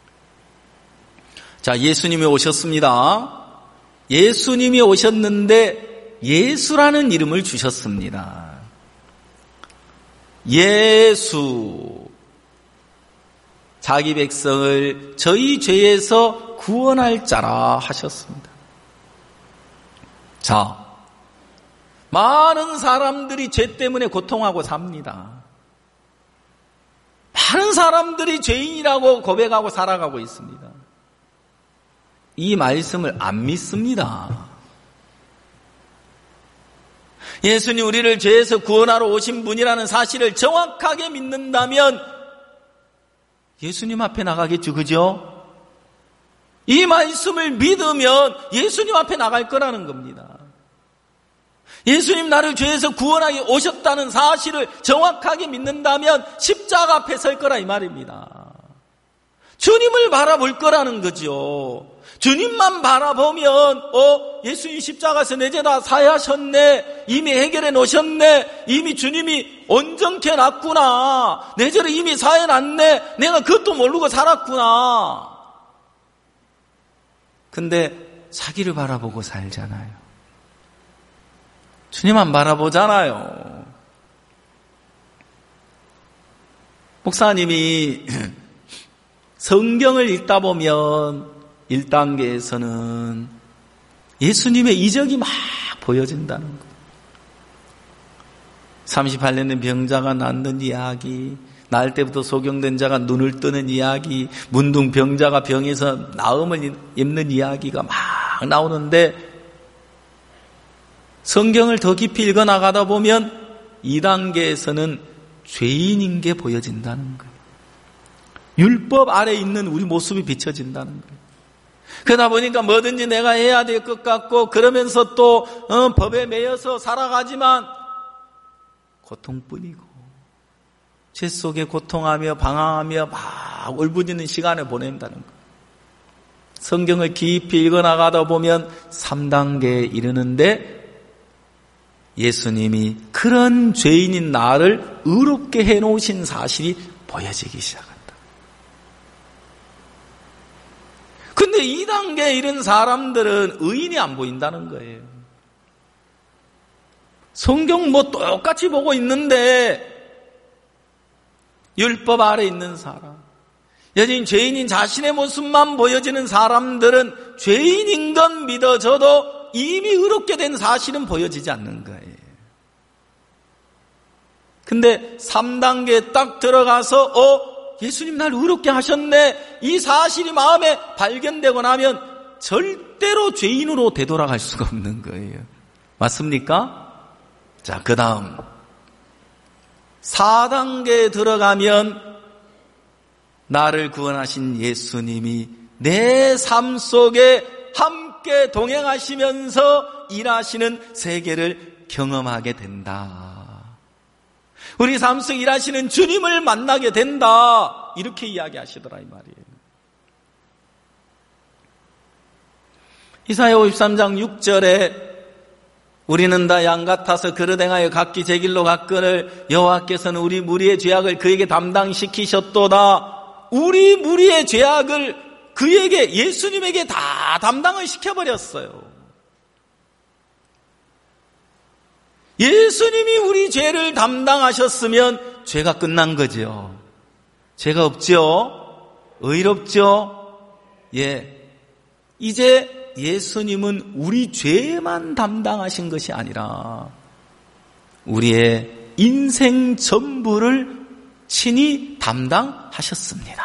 자, 예수님이 오셨습니다. 예수님이 오셨는데 예수라는 이름을 주셨습니다. 예수, 자기 백성을 저희 죄에서 구원할 자라 하셨습니다. 자, 많은 사람들이 죄 때문에 고통하고 삽니다. 많은 사람들이 죄인이라고 고백하고 살아가고 있습니다. 이 말씀을 안 믿습니다. 예수님 우리를 죄에서 구원하러 오신 분이라는 사실을 정확하게 믿는다면 예수님 앞에 나가겠죠, 그죠? 이 말씀을 믿으면 예수님 앞에 나갈 거라는 겁니다. 예수님 나를 죄에서 구원하게 오셨다는 사실을 정확하게 믿는다면 십자가 앞에 설 거라 이 말입니다. 주님을 바라볼 거라는 거죠. 주님만 바라보면 어 예수님 십자가에서 내 죄 다 사하셨네, 이미 해결해 놓으셨네, 이미 주님이 온전케 놨구나, 내 죄를 이미 사해 놨네, 내가 그것도 모르고 살았구나. 근데 자기를 바라보고 살잖아요. 주님만 바라보잖아요. 목사님이 성경을 읽다 보면 일 단계에서는 예수님의 이적이 막 보여진다는 거예요. 삼십팔 년 된 병자가 낫는 이야기, 날 때부터 소경된 자가 눈을 뜨는 이야기, 문둥 병자가 병에서 나음을 입는 이야기가 막 나오는데, 성경을 더 깊이 읽어나가다 보면 이 단계에서는 죄인인 게 보여진다는 거예요. 율법 아래 있는 우리 모습이 비춰진다는 거예요. 그러다 보니까 뭐든지 내가 해야 될 것 같고, 그러면서 또 어, 법에 매여서 살아가지만 고통뿐이고, 죄 속에 고통하며 방황하며 막 울부짖는 시간을 보낸다는 거예요. 성경을 깊이 읽어나가다 보면 삼 단계에 이르는데 예수님이 그런 죄인인 나를 의롭게 해놓으신 사실이 보여지기 시작한다. 근데 이 단계에 이른 사람들은 의인이 안 보인다는 거예요. 성경 뭐 똑같이 보고 있는데 율법 아래 있는 사람, 여전히 죄인인 자신의 모습만 보여지는 사람들은 죄인인 건 믿어져도 이미 의롭게 된 사실은 보여지지 않는 거예요. 근데 삼 단계에 딱 들어가서 어? 예수님 날 의롭게 하셨네, 이 사실이 마음에 발견되고 나면 절대로 죄인으로 되돌아갈 수가 없는 거예요. 맞습니까? 자, 그 다음 사 단계에 들어가면 나를 구원하신 예수님이 내 삶 속에 함께 동행하시면서 일하시는 세계를 경험하게 된다. 우리 삶 속에 일하시는 주님을 만나게 된다. 이렇게 이야기하시더라 이 말이에요. 이사야 오십삼 장 육 절에 우리는 다 양 같아서 그릇 행하여 각기 제 길로 갔거늘 여호와께서는 우리 무리의 죄악을 그에게 담당시키셨도다. 우리 무리의 죄악을 그에게, 예수님에게 다 담당을 시켜버렸어요. 예수님이 우리 죄를 담당하셨으면 죄가 끝난 거죠. 죄가 없죠? 의롭죠? 예. 이제 예수님은 우리 죄만 담당하신 것이 아니라 우리의 인생 전부를 친히 담당하셨습니다.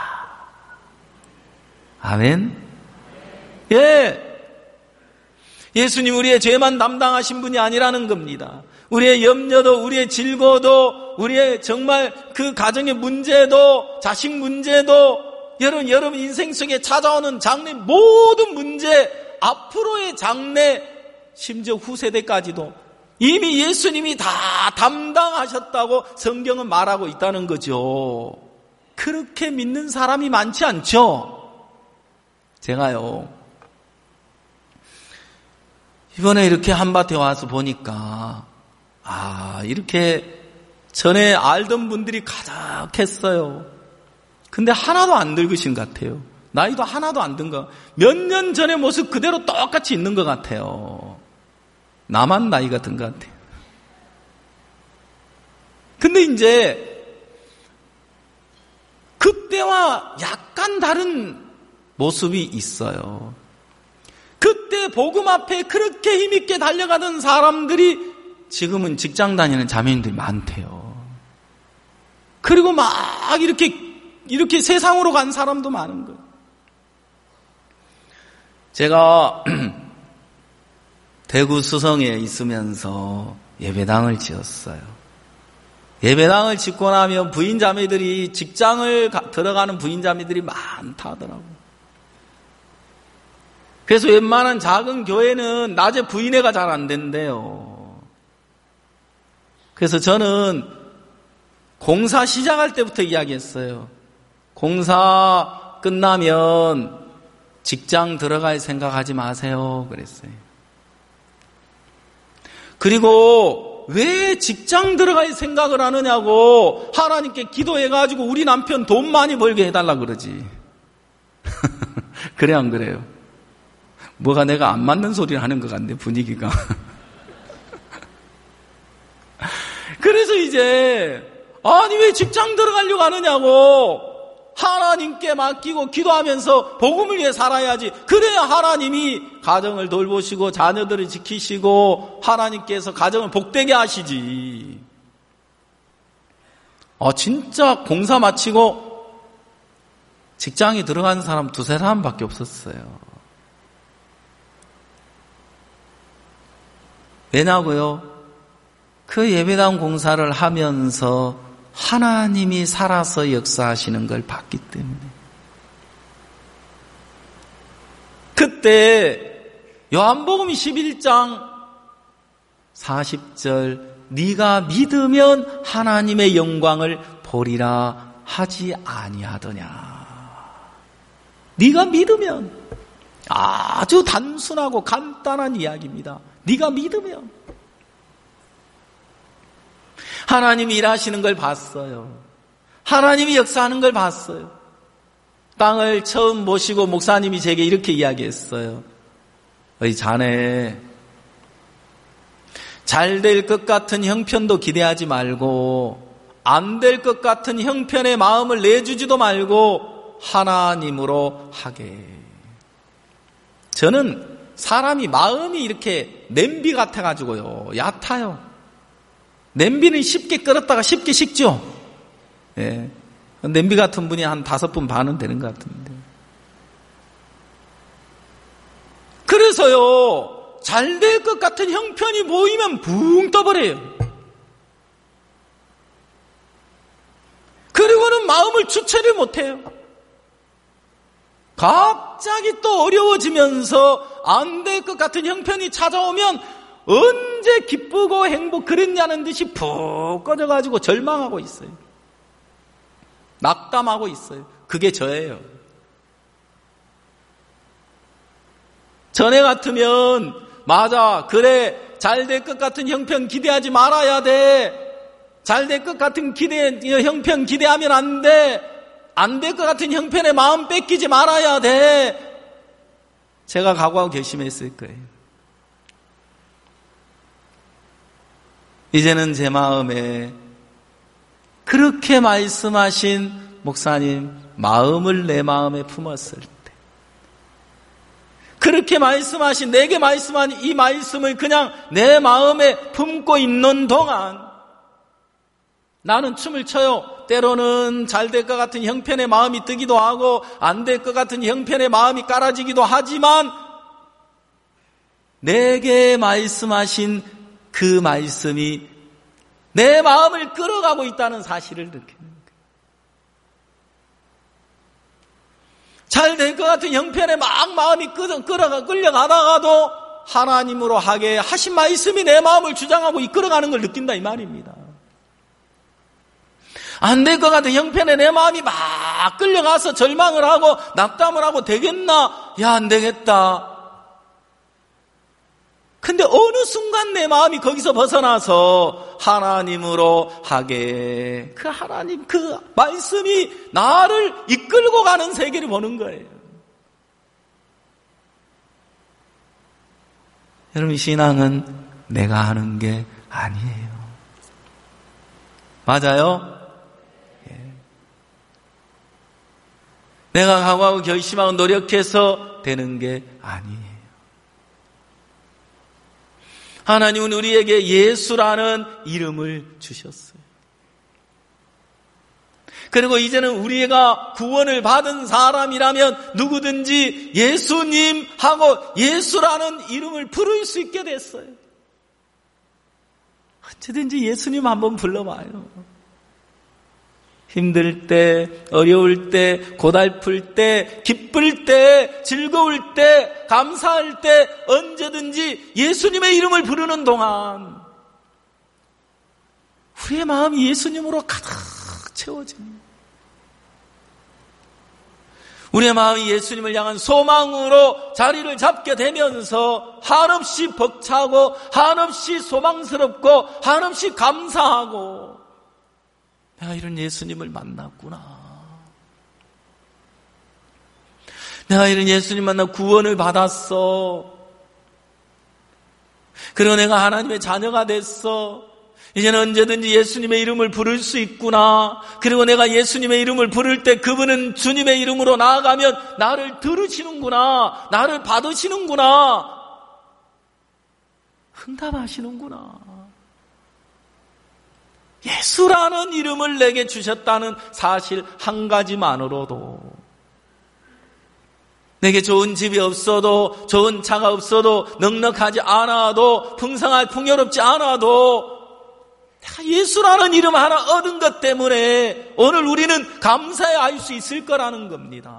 아멘. 예. 예수님 우리의 죄만 담당하신 분이 아니라는 겁니다. 우리의 염려도, 우리의 질고도, 우리의 정말 그 가정의 문제도, 자식 문제도, 여러분, 여러분 인생 속에 찾아오는 장래 모든 문제, 앞으로의 장래, 심지어 후세대까지도 이미 예수님이 다 담당하셨다고 성경은 말하고 있다는 거죠. 그렇게 믿는 사람이 많지 않죠? 제가요, 이번에 이렇게 한밭에 와서 보니까 아, 이렇게 전에 알던 분들이 가득했어요. 근데 하나도 안 늙으신 것 같아요. 나이도 하나도 안 든 거. 몇 년 전의 모습 그대로 똑같이 있는 것 같아요. 나만 나이가 든 것 같아요. 근데 이제 그때와 약간 다른 모습이 있어요. 그때 복음 앞에 그렇게 힘있게 달려가던 사람들이 지금은 직장 다니는 자매님들이 많대요. 그리고 막 이렇게 이렇게 세상으로 간 사람도 많은 거예요. 제가 대구 수성에 있으면서 예배당을 지었어요. 예배당을 짓고 나면 부인 자매들이 직장을 가, 들어가는 부인 자매들이 많다 하더라고요. 그래서 웬만한 작은 교회는 낮에 부인회가 잘 안 된대요. 그래서 저는 공사 시작할 때부터 이야기했어요. 공사 끝나면 직장 들어갈 생각하지 마세요. 그랬어요. 그리고 왜 직장 들어갈 생각을 하느냐고 하나님께 기도해가지고 우리 남편 돈 많이 벌게 해달라 그러지. 그래 안 그래요? 뭐가 내가 안 맞는 소리를 하는 것 같네, 분위기가. 그래서 이제 아니 왜 직장 들어가려고 하느냐고 하나님께 맡기고 기도하면서 복음을 위해 살아야지. 그래야 하나님이 가정을 돌보시고 자녀들을 지키시고 하나님께서 가정을 복되게 하시지. 아, 진짜 공사 마치고 직장에 들어간 사람 두세 사람밖에 없었어요. 왜냐고요? 그 예배당 공사를 하면서 하나님이 살아서 역사하시는 걸 봤기 때문에. 그때 요한복음 십일 장 사십 절 네가 믿으면 하나님의 영광을 보리라 하지 아니하더냐. 네가 믿으면. 아주 단순하고 간단한 이야기입니다. 네가 믿으면. 하나님이 일하시는 걸 봤어요. 하나님이 역사하는 걸 봤어요. 땅을 처음 모시고 목사님이 제게 이렇게 이야기했어요. 어이 자네, 잘 될 것 같은 형편도 기대하지 말고 안 될 것 같은 형편의 마음을 내주지도 말고 하나님으로 하게. 저는 사람이 마음이 이렇게 냄비 같아가지고요, 얕아요. 냄비는 쉽게 끓었다가 쉽게 식죠. 예. 냄비 같은 분이 한 다섯 분 반은 되는 것 같은데. 그래서요, 잘 될 것 같은 형편이 보이면 붕 떠버려요. 그리고는 마음을 주체를 못해요. 갑자기 또 어려워지면서 안 될 것 같은 형편이 찾아오면 언제 기쁘고 행복 그랬냐는 듯이 푹 꺼져가지고 절망하고 있어요. 낙담하고 있어요. 그게 저예요. 전에 같으면 맞아, 그래, 잘 될 것 같은 형편 기대하지 말아야 돼. 잘 될 것 같은 기대, 형편 기대하면 안 돼. 안 될 것 같은 형편에 마음 뺏기지 말아야 돼. 제가 각오하고 결심했을 거예요. 이제는 제 마음에 그렇게 말씀하신 목사님 마음을 내 마음에 품었을 때, 그렇게 말씀하신, 내게 말씀한 이 말씀을 그냥 내 마음에 품고 있는 동안 나는 춤을 춰요. 때로는 잘 될 것 같은 형편의 마음이 뜨기도 하고 안 될 것 같은 형편의 마음이 깔아지기도 하지만 내게 말씀하신 그 말씀이 내 마음을 끌어가고 있다는 사실을 느끼는 거예요. 잘 될 것 같은 형편에 막 마음이 끌어가, 끌려가다가도 하나님으로 하게 하신 말씀이 내 마음을 주장하고 이끌어가는 걸 느낀다 이 말입니다. 안 될 것 같은 형편에 내 마음이 막 끌려가서 절망을 하고 낙담을 하고 되겠나? 야, 안 되겠다. 근데 어느 순간 내 마음이 거기서 벗어나서 하나님으로 하게, 그 하나님, 그 말씀이 나를 이끌고 가는 세계를 보는 거예요. 여러분, 신앙은 내가 하는 게 아니에요. 맞아요? 예. 내가 각오하고 결심하고 노력해서 되는 게 아니에요. 하나님은 우리에게 예수라는 이름을 주셨어요. 그리고 이제는 우리가 구원을 받은 사람이라면 누구든지 예수님 하고 예수라는 이름을 부를 수 있게 됐어요. 언제든지 예수님 한번 불러봐요. 힘들 때, 어려울 때, 고달플 때, 기쁠 때, 즐거울 때, 감사할 때 언제든지 예수님의 이름을 부르는 동안 우리의 마음이 예수님으로 가득 채워집니다. 우리의 마음이 예수님을 향한 소망으로 자리를 잡게 되면서 한없이 벅차고 한없이 소망스럽고 한없이 감사하고, 내가 이런 예수님을 만났구나. 내가 이런 예수님 만나 구원을 받았어. 그리고 내가 하나님의 자녀가 됐어. 이제는 언제든지 예수님의 이름을 부를 수 있구나. 그리고 내가 예수님의 이름을 부를 때 그분은 주님의 이름으로 나아가면 나를 들으시는구나. 나를 받으시는구나. 응답하시는구나. 예수라는 이름을 내게 주셨다는 사실 한 가지만으로도, 내게 좋은 집이 없어도, 좋은 차가 없어도, 넉넉하지 않아도, 풍성하게 풍요롭지 않아도 내가 예수라는 이름 하나 얻은 것 때문에 오늘 우리는 감사해 할 수 있을 거라는 겁니다.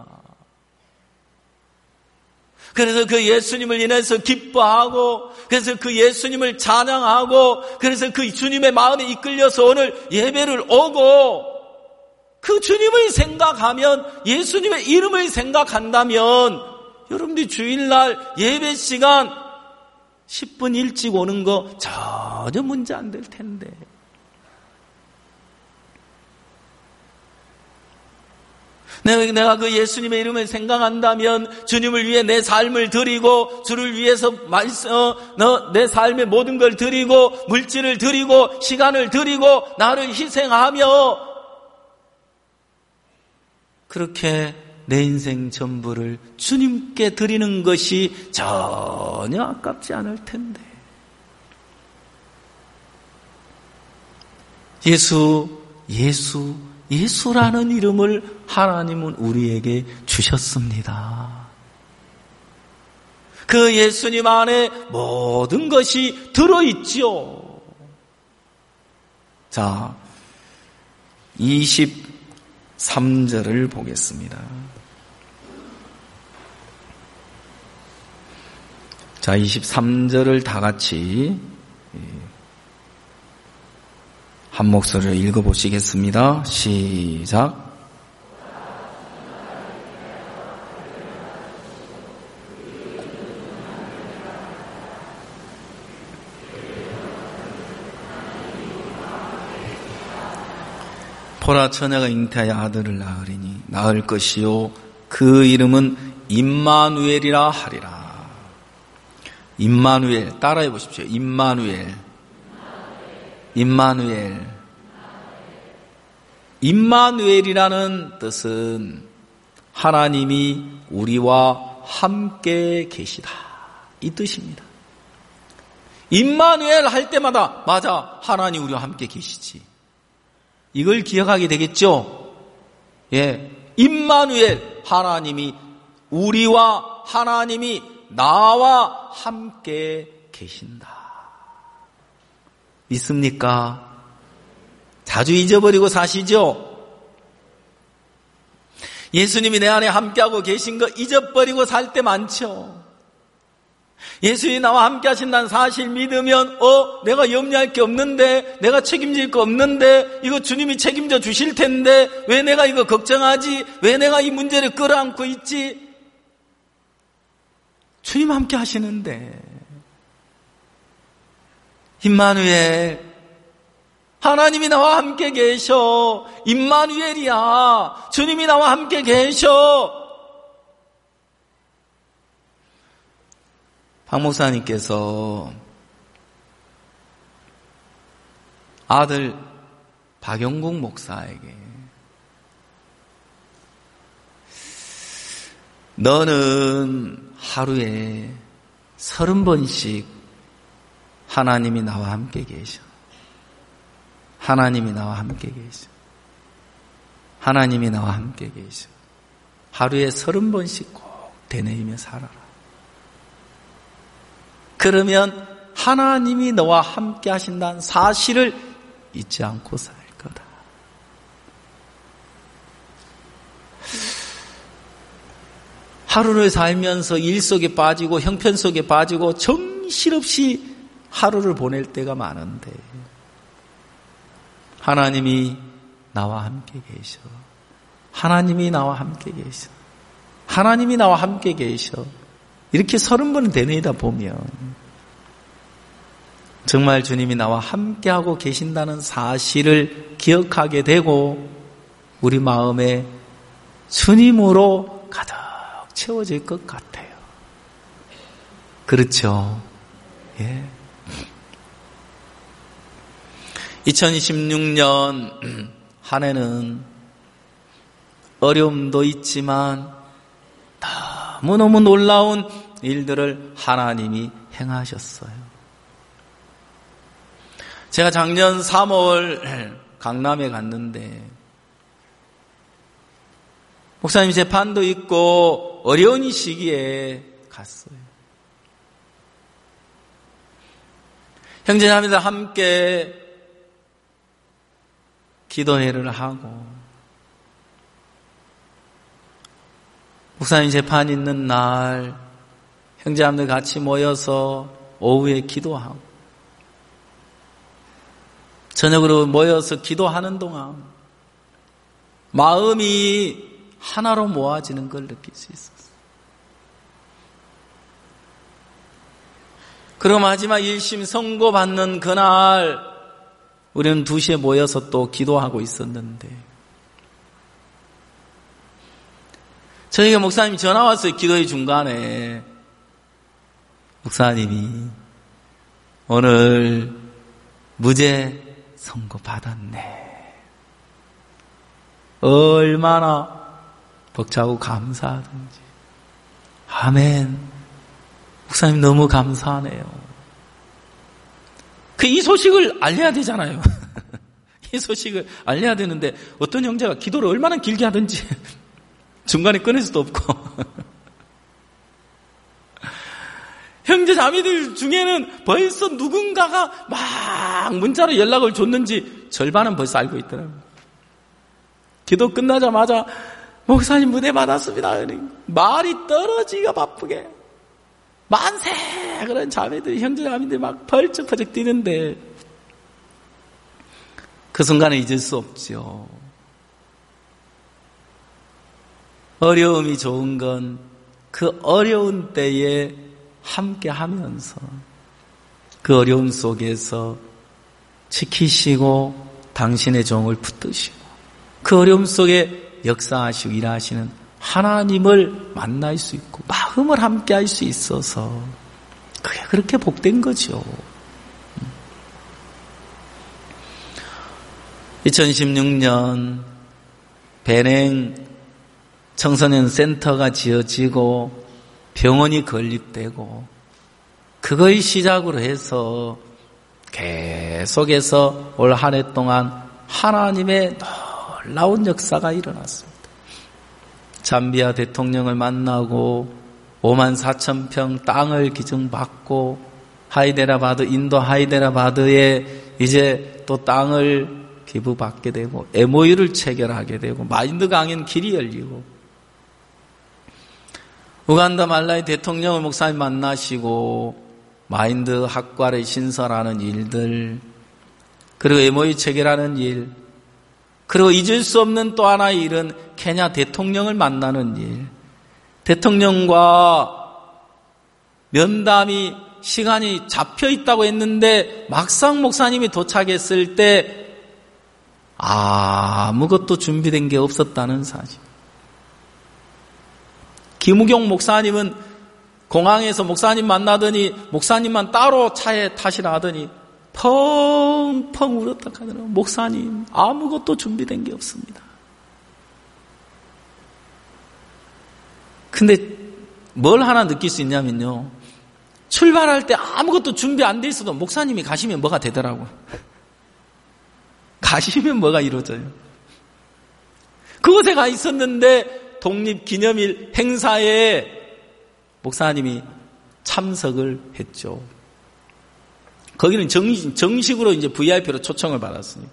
그래서 그 예수님을 인해서 기뻐하고, 그래서 그 예수님을 찬양하고, 그래서 그 주님의 마음에 이끌려서 오늘 예배를 오고, 그 주님을 생각하면, 예수님의 이름을 생각한다면 여러분들이 주일날 예배 시간 십 분 일찍 오는 거 전혀 문제 안 될 텐데. 내가 그 예수님의 이름을 생각한다면 주님을 위해 내 삶을 드리고 주를 위해서 내 삶의 모든 걸 드리고 물질을 드리고 시간을 드리고 나를 희생하며 그렇게 내 인생 전부를 주님께 드리는 것이 전혀 아깝지 않을 텐데. 예수, 예수, 예수라는 이름을 하나님은 우리에게 주셨습니다. 그 예수님 안에 모든 것이 들어있지요. 자, 이십삼 절을 보겠습니다. 자, 이십삼 절을 다 같이 한 목소리로 읽어보시겠습니다. 시작. 보라, 처녀가 잉태하여 아들을 낳으리니 낳을 것이요 그 이름은 임마누엘이라 하리라. 임마누엘, 따라해 보십시오. 임마누엘. 임마누엘. 임마누엘이라는 뜻은 하나님이 우리와 함께 계시다, 이 뜻입니다. 임마누엘 할 때마다 맞아, 하나님 우리와 함께 계시지, 이걸 기억하게 되겠죠. 예, 임마누엘, 하나님이 우리와 하나님이 나와 함께 계신다. 믿습니까? 자주 잊어버리고 사시죠? 예수님이 내 안에 함께하고 계신 거 잊어버리고 살 때 많죠. 예수님이 나와 함께 하신다는 사실 믿으면 어? 내가 염려할 게 없는데, 내가 책임질 거 없는데, 이거 주님이 책임져 주실 텐데 왜 내가 이거 걱정하지? 왜 내가 이 문제를 끌어안고 있지? 주님 함께 하시는데. 임마누엘, 하나님이 나와 함께 계셔. 임마누엘이야. 주님이 나와 함께 계셔. 박 목사님께서 아들 박영국 목사에게 너는 하루에 서른 번씩 하나님이 나와 함께 계셔. 하나님이 나와 함께 계셔. 하나님이 나와 함께 계셔. 하루에 서른 번씩 꼭 되뇌이며 살아라. 그러면 하나님이 너와 함께 하신다는 사실을 잊지 않고 살 거다. 하루를 살면서 일 속에 빠지고 형편 속에 빠지고 정신없이 하루를 보낼 때가 많은데 하나님이 나와 함께 계셔. 하나님이 나와 함께 계셔. 하나님이 나와 함께 계셔. 이렇게 서른 번 되뇌이다 보면 정말 주님이 나와 함께하고 계신다는 사실을 기억하게 되고 우리 마음에 주님으로 가득 채워질 것 같아요. 그렇죠? 예. 이천이십육 년 한 해는 어려움도 있지만 너무너무 놀라운 일들을 하나님이 행하셨어요. 제가 작년 삼월 강남에 갔는데 목사님 재판도 있고 어려운 시기에 갔어요. 형제자매들 함께 기도회를 하고 목사님 재판 있는 날 형제자매들 같이 모여서 오후에 기도하고 저녁으로 모여서 기도하는 동안 마음이 하나로 모아지는 걸 느낄 수 있었어요. 그리고 마지막 일 심 선고받는 그날 우리는 두 시에 모여서 또 기도하고 있었는데 저희가 목사님이 전화 왔어요. 기도의 중간에. 목사님이 오늘 무죄 선고 받았네. 얼마나 벅차고 감사하든지. 아멘. 목사님 너무 감사하네요. 그 이 소식을 알려야 되잖아요. 이 소식을 알려야 되는데 어떤 형제가 기도를 얼마나 길게 하든지 중간에 끊을 수도 없고 형제 자매들 중에는 벌써 누군가가 막 문자로 연락을 줬는지 절반은 벌써 알고 있더라고요. 기도 끝나자마자 목사님 무대 받았습니다. 말이 떨어지기가 바쁘게 만세! 그런 자매들, 형제 자매들 막 펄쩍펄쩍 뛰는데 그 순간에 잊을 수 없죠. 어려움이 좋은 건 그 어려운 때에 함께 하면서 그 어려움 속에서 지키시고 당신의 종을 붙드시고 그 어려움 속에 역사하시고 일하시는 하나님을 만날 수 있고 마음을 함께 할 수 있어서 그게 그렇게 복된 거죠. 이천십육 년 배냉 청소년 센터가 지어지고 병원이 건립되고 그거의 시작으로 해서 계속해서 올 한 해 동안 하나님의 놀라운 역사가 일어났습니다. 잠비아 대통령을 만나고 오만 사천 평 땅을 기증받고 하이데라바드, 인도 하이데라바드에 이제 또 땅을 기부받게 되고 엠오유를 체결하게 되고 마인드 강연 길이 열리고 우간다 말라위 대통령을 목사님 만나시고 마인드 학과를 신설하는 일들 그리고 엠오유 체결하는 일 그리고 잊을 수 없는 또 하나의 일은 케냐 대통령을 만나는 일 대통령과 면담이 시간이 잡혀 있다고 했는데 막상 목사님이 도착했을 때 아무것도 준비된 게 없었다는 사실. 김우경 목사님은 공항에서 목사님 만나더니 목사님만 따로 차에 타시라 하더니 펑펑 울었다 하더라고요. 목사님 아무것도 준비된 게 없습니다. 근데 뭘 하나 느낄 수 있냐면요. 출발할 때 아무것도 준비 안 돼 있어도 목사님이 가시면 뭐가 되더라고요. 가시면 뭐가 이루어져요. 그곳에 가 있었는데 독립기념일 행사에 목사님이 참석을 했죠. 거기는 정, 정식으로 이제 브이아이피로 초청을 받았으니까.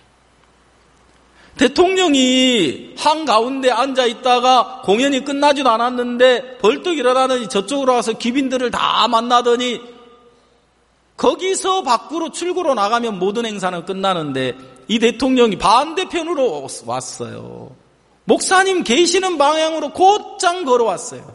대통령이 한가운데 앉아 있다가 공연이 끝나지도 않았는데 벌떡 일어나더니 저쪽으로 와서 귀빈들을 다 만나더니 거기서 밖으로 출구로 나가면 모든 행사는 끝나는데 이 대통령이 반대편으로 왔어요. 목사님 계시는 방향으로 곧장 걸어왔어요.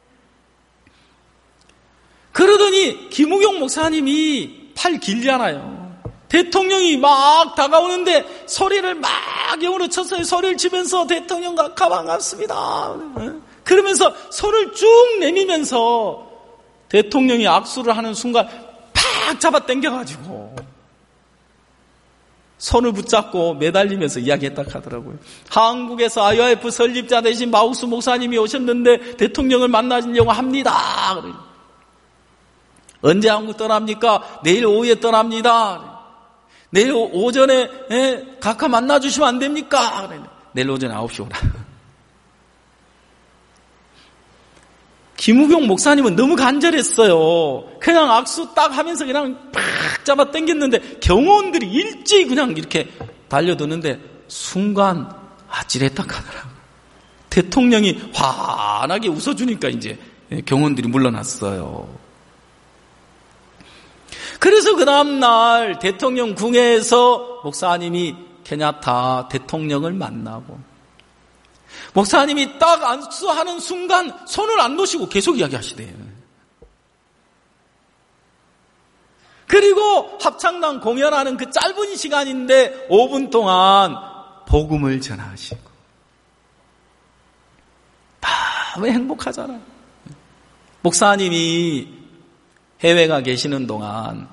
그러더니 김우경 목사님이 팔 길잖아요. 대통령이 막 다가오는데 소리를 막 영으로 쳤어요. 소리를 치면서 대통령과 반갑습니다. 그러면서 손을 쭉 내미면서 대통령이 악수를 하는 순간 팍 잡아 당겨가지고 손을 붙잡고 매달리면서 이야기했다 하더라고요. 한국에서 아이오에프 설립자 되신 마우스 목사님이 오셨는데 대통령을 만나려고 합니다. 언제 한국 떠납니까? 내일 오후에 떠납니다. 내일 오전에 예, 각하 만나주시면 안 됩니까? 내일 오전에 아홉 시 오라. 김우경 목사님은 너무 간절했어요. 그냥 악수 딱 하면서 그냥 팍 잡아 당겼는데 경호원들이 일찍 그냥 이렇게 달려드는데 순간 아찔했다 하더라고요. 대통령이 환하게 웃어주니까 이제 경호원들이 물러났어요. 그래서 그 다음날 대통령 궁에서 목사님이 케냐타 대통령을 만나고 목사님이 딱 안수하는 순간 손을 안 놓으시고 계속 이야기하시대요. 그리고 합창단 공연하는 그 짧은 시간인데 오 분 동안 복음을 전하시고 너무 행복하잖아요. 목사님이 해외가 계시는 동안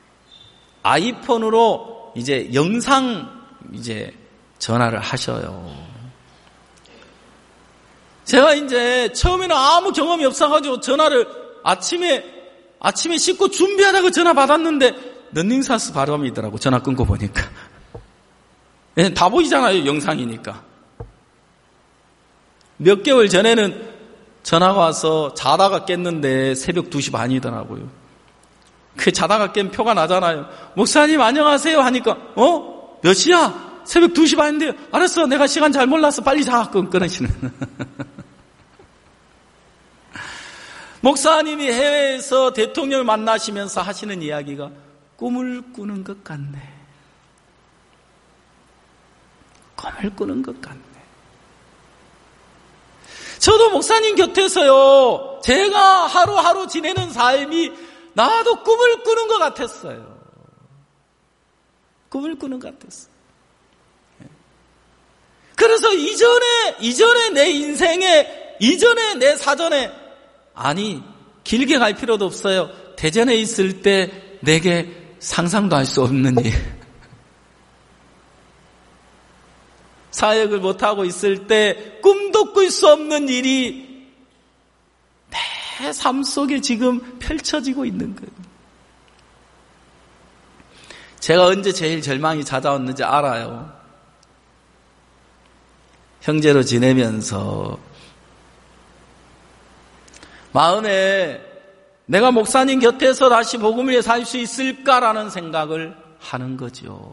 아이폰으로 이제 영상 이제 전화를 하셔요. 제가 이제 처음에는 아무 경험이 없어가지고 전화를 아침에 아침에 씻고 준비하다가 전화 받았는데 런닝사스 발음이더라고. 전화 끊고 보니까 다 보이잖아요, 영상이니까. 몇 개월 전에는 전화가 와서 자다가 깼는데 새벽 두 시 반이더라고요. 그 자다가 깬 표가 나잖아요. 목사님 안녕하세요 하니까 어? 몇 시야? 새벽 두 시 반인데요. 알았어, 내가 시간 잘 몰라서 빨리 자. 끊으시는. 목사님이 해외에서 대통령을 만나시면서 하시는 이야기가 꿈을 꾸는 것 같네. 꿈을 꾸는 것 같네. 저도 목사님 곁에서요, 제가 하루하루 지내는 삶이 나도 꿈을 꾸는 것 같았어요. 꿈을 꾸는 것 같았어요. 그래서 이전에, 이전에 내 인생에, 이전에 내 사전에, 아니, 길게 갈 필요도 없어요. 대전에 있을 때 내게 상상도 할 수 없는 일. 사역을 못하고 있을 때 꿈도 꿀 수 없는 일이 내 삶 속에 지금 펼쳐지고 있는 거예요. 제가 언제 제일 절망이 찾아왔는지 알아요. 형제로 지내면서 마음에 내가 목사님 곁에서 다시 복음을 위해 살 수 있을까라는 생각을 하는 거죠.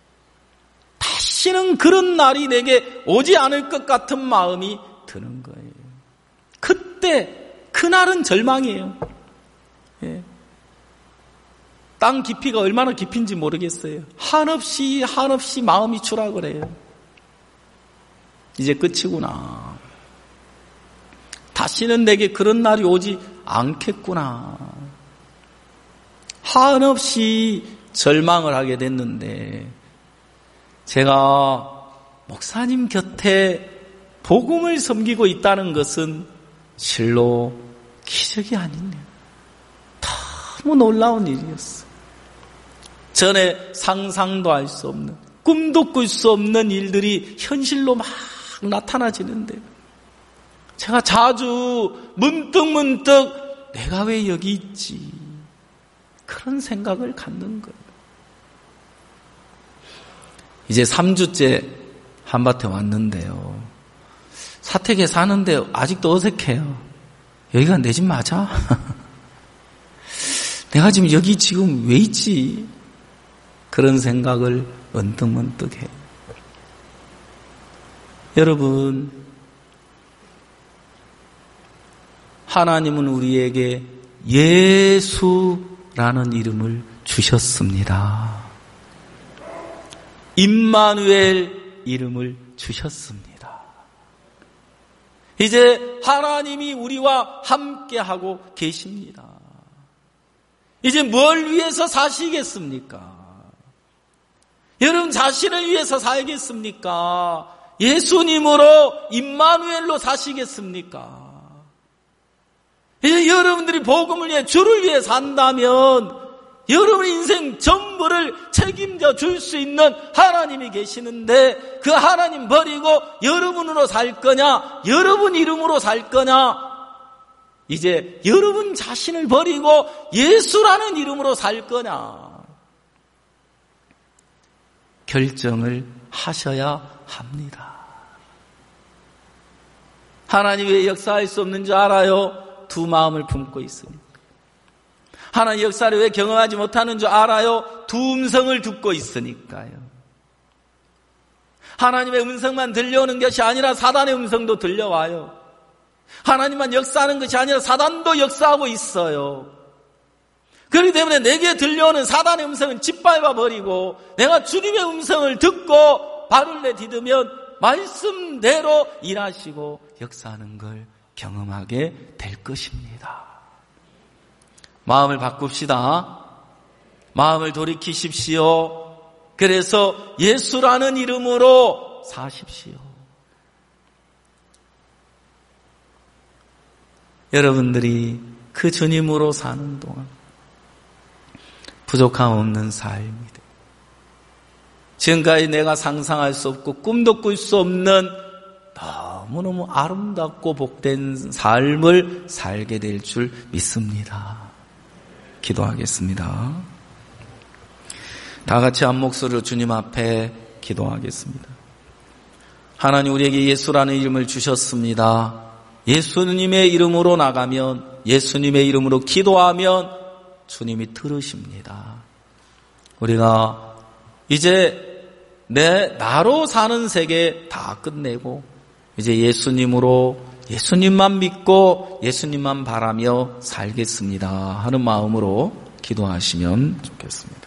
다시는 그런 날이 내게 오지 않을 것 같은 마음이 드는 거예요. 그때 그날은 절망이에요. 예. 땅 깊이가 얼마나 깊인지 모르겠어요. 한없이 한없이 마음이 추락을 해요. 이제 끝이구나. 다시는 내게 그런 날이 오지 않겠구나. 한없이 절망을 하게 됐는데 제가 목사님 곁에 복음을 섬기고 있다는 것은 실로 기적이 아니네요. 너무 놀라운 일이었어요. 전에 상상도 할 수 없는, 꿈도 꿀 수 없는 일들이 현실로 막 나타나지는데 제가 자주 문득문득 내가 왜 여기 있지? 그런 생각을 갖는 거예요. 이제 삼 주째 한밭에 왔는데요. 사택에 사는데 아직도 어색해요. 여기가 내 집 맞아? 내가 지금 여기 지금 왜 있지? 그런 생각을 언뜻문득 해요. 여러분, 하나님은 우리에게 예수라는 이름을 주셨습니다. 임마누엘 이름을 주셨습니다. 이제 하나님이 우리와 함께하고 계십니다. 이제 뭘 위해서 사시겠습니까? 여러분 자신을 위해서 살겠습니까? 예수님으로 임마누엘로 사시겠습니까? 이제 여러분들이 복음을 위해 주를 위해 산다면 여러분의 인생 전부를 책임져 줄 수 있는 하나님이 계시는데 그 하나님 버리고 여러분으로 살 거냐, 여러분 이름으로 살 거냐, 이제 여러분 자신을 버리고 예수라는 이름으로 살 거냐 결정을 하셔야 합니다. 하나님 왜 역사할 수 없는 줄 알아요? 두 마음을 품고 있으니까. 하나님 역사를 왜 경험하지 못하는 줄 알아요? 두 음성을 듣고 있으니까요. 하나님의 음성만 들려오는 것이 아니라 사단의 음성도 들려와요. 하나님만 역사하는 것이 아니라 사단도 역사하고 있어요. 그렇기 때문에 내게 들려오는 사단의 음성은 짓밟아버리고 내가 주님의 음성을 듣고 발을 내디디면 말씀대로 일하시고 역사하는 걸 경험하게 될 것입니다. 마음을 바꿉시다. 마음을 돌이키십시오. 그래서 예수라는 이름으로 사십시오. 여러분들이 그 주님으로 사는 동안 부족함 없는 삶이 돼. 지금까지 내가 상상할 수 없고 꿈도 꿀 수 없는 너무너무 아름답고 복된 삶을 살게 될 줄 믿습니다. 기도하겠습니다. 다 같이 한 목소리로 주님 앞에 기도하겠습니다. 하나님, 우리에게 예수라는 이름을 주셨습니다. 예수님의 이름으로 나가면, 예수님의 이름으로 기도하면 주님이 들으십니다. 우리가 이제 내 나로 사는 세계 다 끝내고 이제 예수님으로, 예수님만 믿고 예수님만 바라며 살겠습니다 하는 마음으로 기도하시면 좋겠습니다.